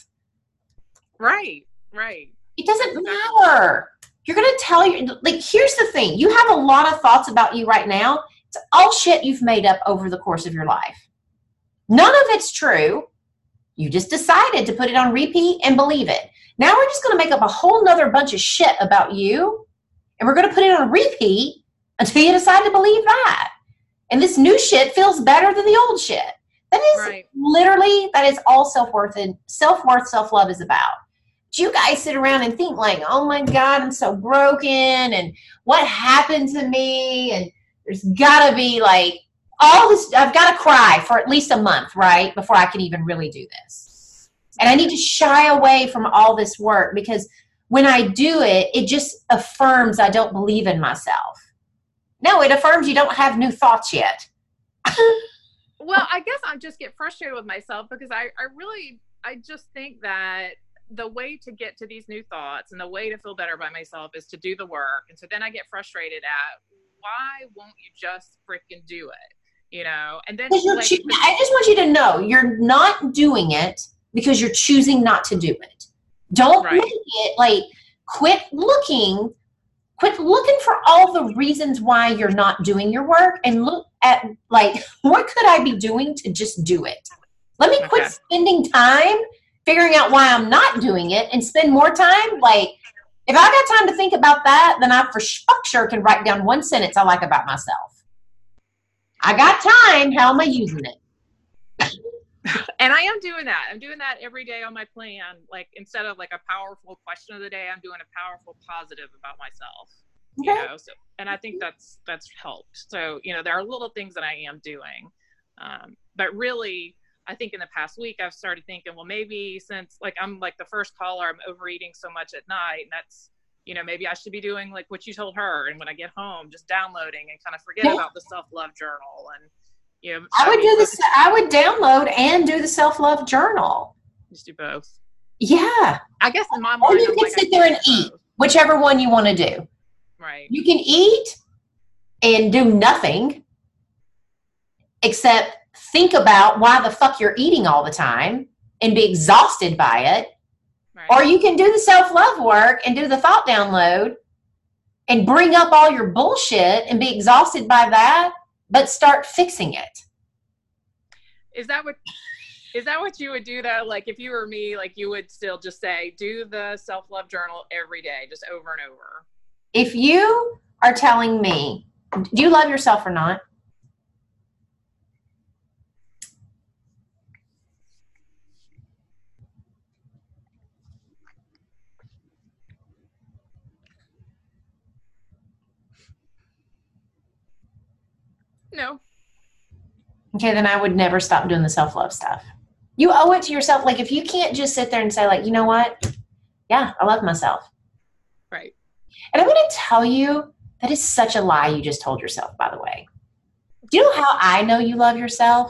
Speaker 5: Right, right.
Speaker 1: It doesn't matter. You're going to tell you, like, here's the thing. You have a lot of thoughts about you right now. It's all shit you've made up over the course of your life. None of it's true. You just decided to put it on repeat and believe it. Now we're just going to make up a whole nother bunch of shit about you, and we're going to put it on repeat until you decide to believe that. And this new shit feels better than the old shit. That is
Speaker 5: right.
Speaker 1: literally, that is all self-worth and self-worth, self-love is about. But you guys sit around and think like, oh my God, I'm so broken, and what happened to me? And there's got to be like all this, I've got to cry for at least a month, right? Before I can even really do this. And I need to shy away from all this work because when I do it, it just affirms I don't believe in myself. No, it affirms you don't have new thoughts yet.
Speaker 5: Well, I guess I just get frustrated with myself because I, I really, I just think that the way to get to these new thoughts and the way to feel better by myself is to do the work. And so then I get frustrated at, why won't you just freaking do it? You know, and then
Speaker 1: you're
Speaker 5: like,
Speaker 1: cho- I just want you to know you're not doing it because you're choosing not to do it. Don't
Speaker 5: right.
Speaker 1: make it like, quit looking, quit looking for all the reasons why you're not doing your work and look at like, what could I be doing to just do it? Let me quit
Speaker 5: okay.
Speaker 1: spending time figuring out why I'm not doing it and spend more time. Like, if I got time to think about that, then I for fuck sure can write down one sentence I like about myself. I got time. How am I using it?
Speaker 5: And I am doing that. I'm doing that every day on my plan. Like, instead of like a powerful question of the day, I'm doing a powerful positive about myself.
Speaker 1: Okay.
Speaker 5: You know, so, and I think that's, that's helped. So, you know, there are little things that I am doing. Um, but really, I think in the past week, I've started thinking, well, maybe since like, I'm like the first caller, I'm overeating so much at night, and that's, you know, maybe I should be doing like what you told her. And when I get home, just downloading and kind of forget
Speaker 1: yeah.
Speaker 5: about the self-love journal. And, you know,
Speaker 1: I would do this. I would download and do the self-love journal.
Speaker 5: Just do both.
Speaker 1: Yeah.
Speaker 5: I guess in my mind,
Speaker 1: or you
Speaker 5: I'm
Speaker 1: can
Speaker 5: like,
Speaker 1: sit there and eat,
Speaker 5: both.
Speaker 1: whichever one you want to do.
Speaker 5: Right.
Speaker 1: You can eat and do nothing except think about why the fuck you're eating all the time and be exhausted by it.
Speaker 5: Right.
Speaker 1: Or you can do the self-love work and do the thought download and bring up all your bullshit and be exhausted by that, but start fixing it.
Speaker 5: Is that what, is that what you would do though? Like if you were me, like you would still just say, do the self-love journal every day, just over and over.
Speaker 1: If you are telling me, do you love yourself or not?
Speaker 5: No.
Speaker 1: Okay, then I would never stop doing the self-love stuff. You owe it to yourself. Like if you can't just sit there and say like, you know what? Yeah, I love myself.
Speaker 5: Right.
Speaker 1: And I'm going to tell you, that is such a lie you just told yourself, by the way. Do you know how I know you love yourself?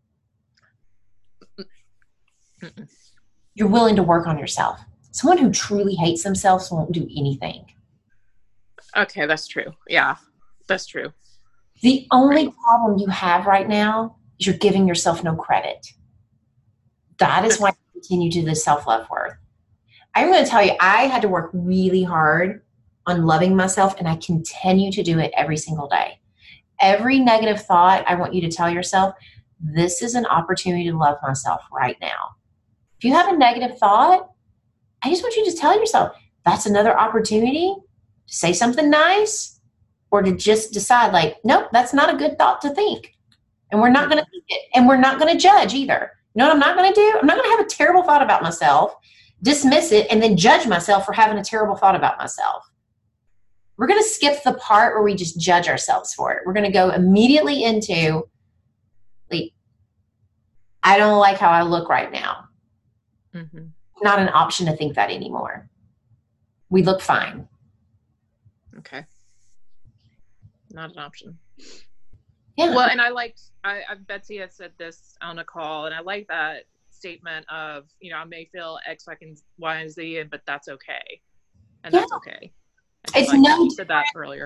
Speaker 5: Mm-mm.
Speaker 1: You're willing to work on yourself. Someone who truly hates themselves won't do anything.
Speaker 5: Okay, that's true. Yeah, that's true.
Speaker 1: The only
Speaker 5: Right.
Speaker 1: problem you have right now is you're giving yourself no credit. That is why you continue to do the self-love work. I'm going to tell you, I had to work really hard on loving myself, and I continue to do it every single day. Every negative thought, I want you to tell yourself, this is an opportunity to love myself right now. If you have a negative thought, I just want you to tell yourself, that's another opportunity to say something nice or to just decide like, nope, that's not a good thought to think. And we're not going to think it. And we're not going to judge either. You know what I'm not going to do? I'm not going to have a terrible thought about myself, dismiss it, and then judge myself for having a terrible thought about myself. We're going to skip the part where we just judge ourselves for it. We're going to go immediately into, like, I don't like how I look right now.
Speaker 5: Mm-hmm.
Speaker 1: Not an option to think that anymore. We look fine.
Speaker 5: Okay. Not an option.
Speaker 1: Yeah.
Speaker 5: Well, and I liked, I, I Betsy had said this on a call, and I like that statement of, you know, I may feel X, Y, and Z, but that's okay. And
Speaker 1: Yeah.
Speaker 5: that's okay.
Speaker 1: It's
Speaker 5: like
Speaker 1: no
Speaker 5: you said that earlier.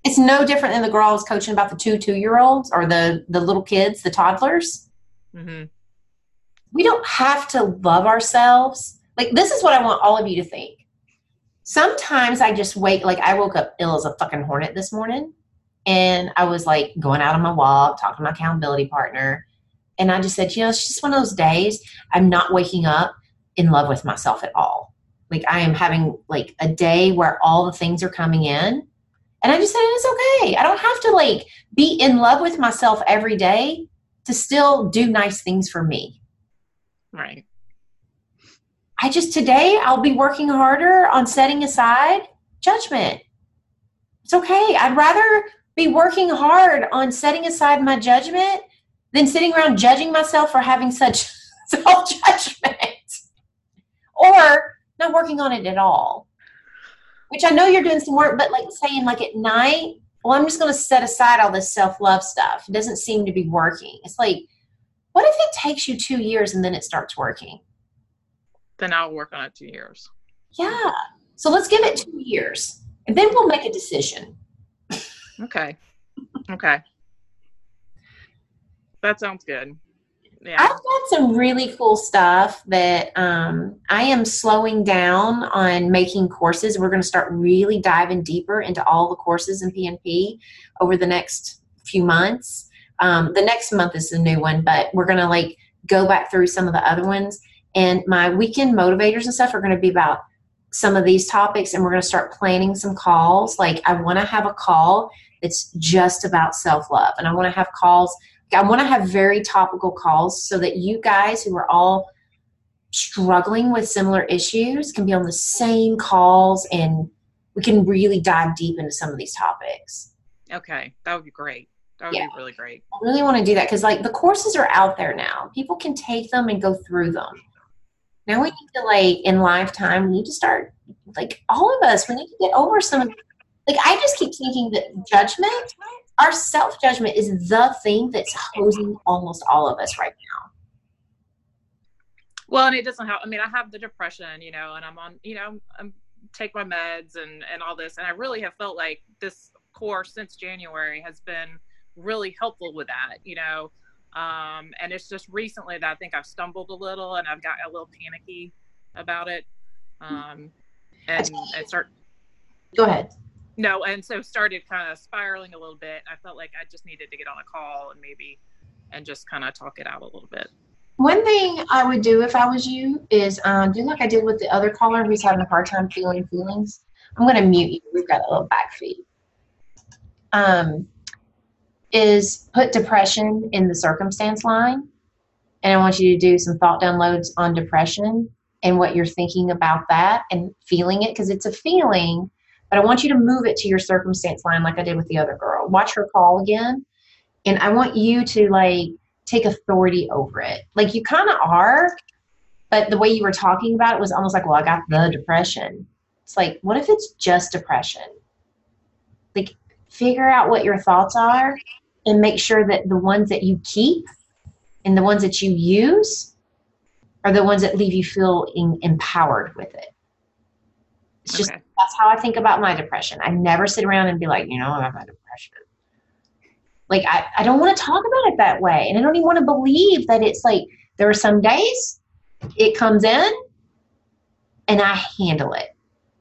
Speaker 1: It's no different than the girl I was coaching about the two two-year-olds or the, the little kids, the toddlers.
Speaker 5: Mm-hmm.
Speaker 1: We don't have to love ourselves. Like, this is what I want all of you to think. Sometimes I just wake, like I woke up ill as a fucking hornet this morning, and I was like going out on my walk, talking to my accountability partner. And I just said, you know, it's just one of those days. I'm not waking up in love with myself at all. Like, I am having like a day where all the things are coming in. And I just said, it's okay. I don't have to like be in love with myself every day to still do nice things for me.
Speaker 5: Right.
Speaker 1: I just, today I'll be working harder on setting aside judgment. It's okay. I'd rather be working hard on setting aside my judgment than sitting around judging myself for having such self-judgment or not working on it at all. Which I know you're doing some work, but like saying like at night, well, I'm just going to set aside all this self-love stuff. It doesn't seem to be working. It's like, what if it takes you two years and then it starts working?
Speaker 5: Then I'll work on it two years.
Speaker 1: Yeah. So let's give it two years and then we'll make a decision.
Speaker 5: Okay. Okay. That sounds good. Yeah.
Speaker 1: I've got some really cool stuff that um, I am slowing down on making courses. We're going to start really diving deeper into all the courses in P N P over the next few months. Um, the next month is the new one, but we're going to like go back through some of the other ones. And my weekend motivators and stuff are going to be about some of these topics, and we're going to start planning some calls. Like, I want to have a call that's just about self-love, and I want to have calls I want to have very topical calls so that you guys who are all struggling with similar issues can be on the same calls and we can really dive deep into some of these topics.
Speaker 5: Okay. That would be great. That would
Speaker 1: yeah.
Speaker 5: be really great.
Speaker 1: I really want to do that because like the courses are out there now. People can take them and go through them. Now we need to like in lifetime, we need to start like all of us, we need to get over some of like I just keep thinking that judgment, our self-judgment is the thing that's hosing almost all of us right now.
Speaker 5: Well, and it doesn't help. I mean, I have the depression, you know, and I'm on, you know, I'm take my meds and, and all this. And I really have felt like this course since January has been really helpful with that, you know. Um, and it's just recently that I think I've stumbled a little and I've got a little panicky about it. Um, and I start.
Speaker 1: Go ahead.
Speaker 5: No, and so started kind of spiraling a little bit. I felt like I just needed to get on a call and maybe, and just kind of talk it out a little bit.
Speaker 1: One thing I would do if I was you is um, do like I did with the other caller who's having a hard time feeling feelings. I'm going to mute you. We've got a little back feed. Um, is put depression in the circumstance line. And I want you to do some thought downloads on depression and what you're thinking about that and feeling it because it's a feeling. But I want you to move it to your circumstance line like I did with the other girl. Watch her call again. And I want you to, like, take authority over it. Like, you kind of are, but the way you were talking about it was almost like, well, I got the depression. It's like, what if it's just depression? Like, figure out what your thoughts are and make sure that the ones that you keep and the ones that you use are the ones that leave you feeling empowered with it. It's just, okay. That's how I think about my depression. I never sit around and be like, you know, I have my depression. Like, I, I don't want to talk about it that way. And I don't even want to believe that it's like, there are some days it comes in and I handle it.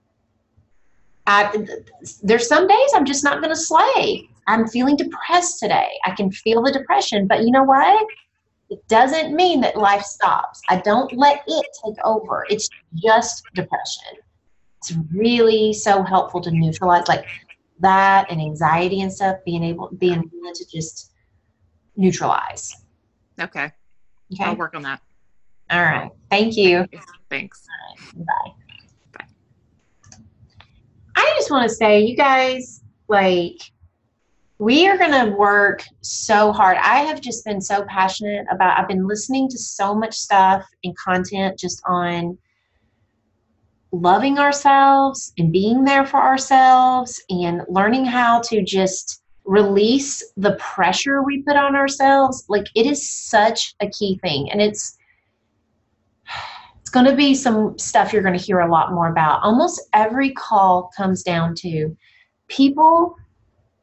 Speaker 1: I, there's some days I'm just not going to slay. I'm feeling depressed today. I can feel the depression, but you know what? It doesn't mean that life stops. I don't let it take over. It's just depression. It's really so helpful to neutralize like that and anxiety and stuff, being able, being able to just neutralize.
Speaker 5: Okay.
Speaker 1: Okay.
Speaker 5: I'll work on that.
Speaker 1: All right. Thank you.
Speaker 5: Thanks.
Speaker 1: All right. Bye. Bye. I just want to say, you guys, like, we are going to work so hard. I have just been so passionate about, I've been listening to so much stuff and content just on loving ourselves and being there for ourselves and learning how to just release the pressure we put on ourselves. Like, it is such a key thing. And it's, it's going to be some stuff you're going to hear a lot more about. Almost every call comes down to people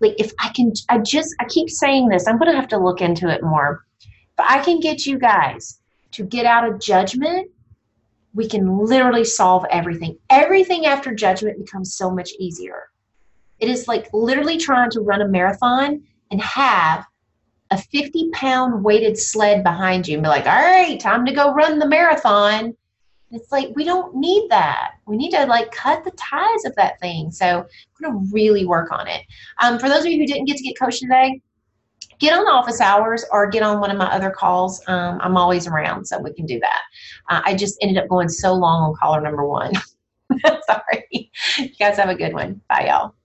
Speaker 1: like if I can, I just, I keep saying this, I'm going to have to look into it more. If I can get you guys to get out of judgment, we can literally solve everything. Everything after judgment becomes so much easier. It is like literally trying to run a marathon and have a fifty pound weighted sled behind you and be like, all right, time to go run the marathon. It's like, we don't need that. We need to like cut the ties of that thing. So I'm going to really work on it. Um, for those of you who didn't get to get coached today, get on office hours or get on one of my other calls. Um, I'm always around, so we can do that. Uh, I just ended up going so long on caller number one. Sorry. You guys have a good one. Bye, y'all.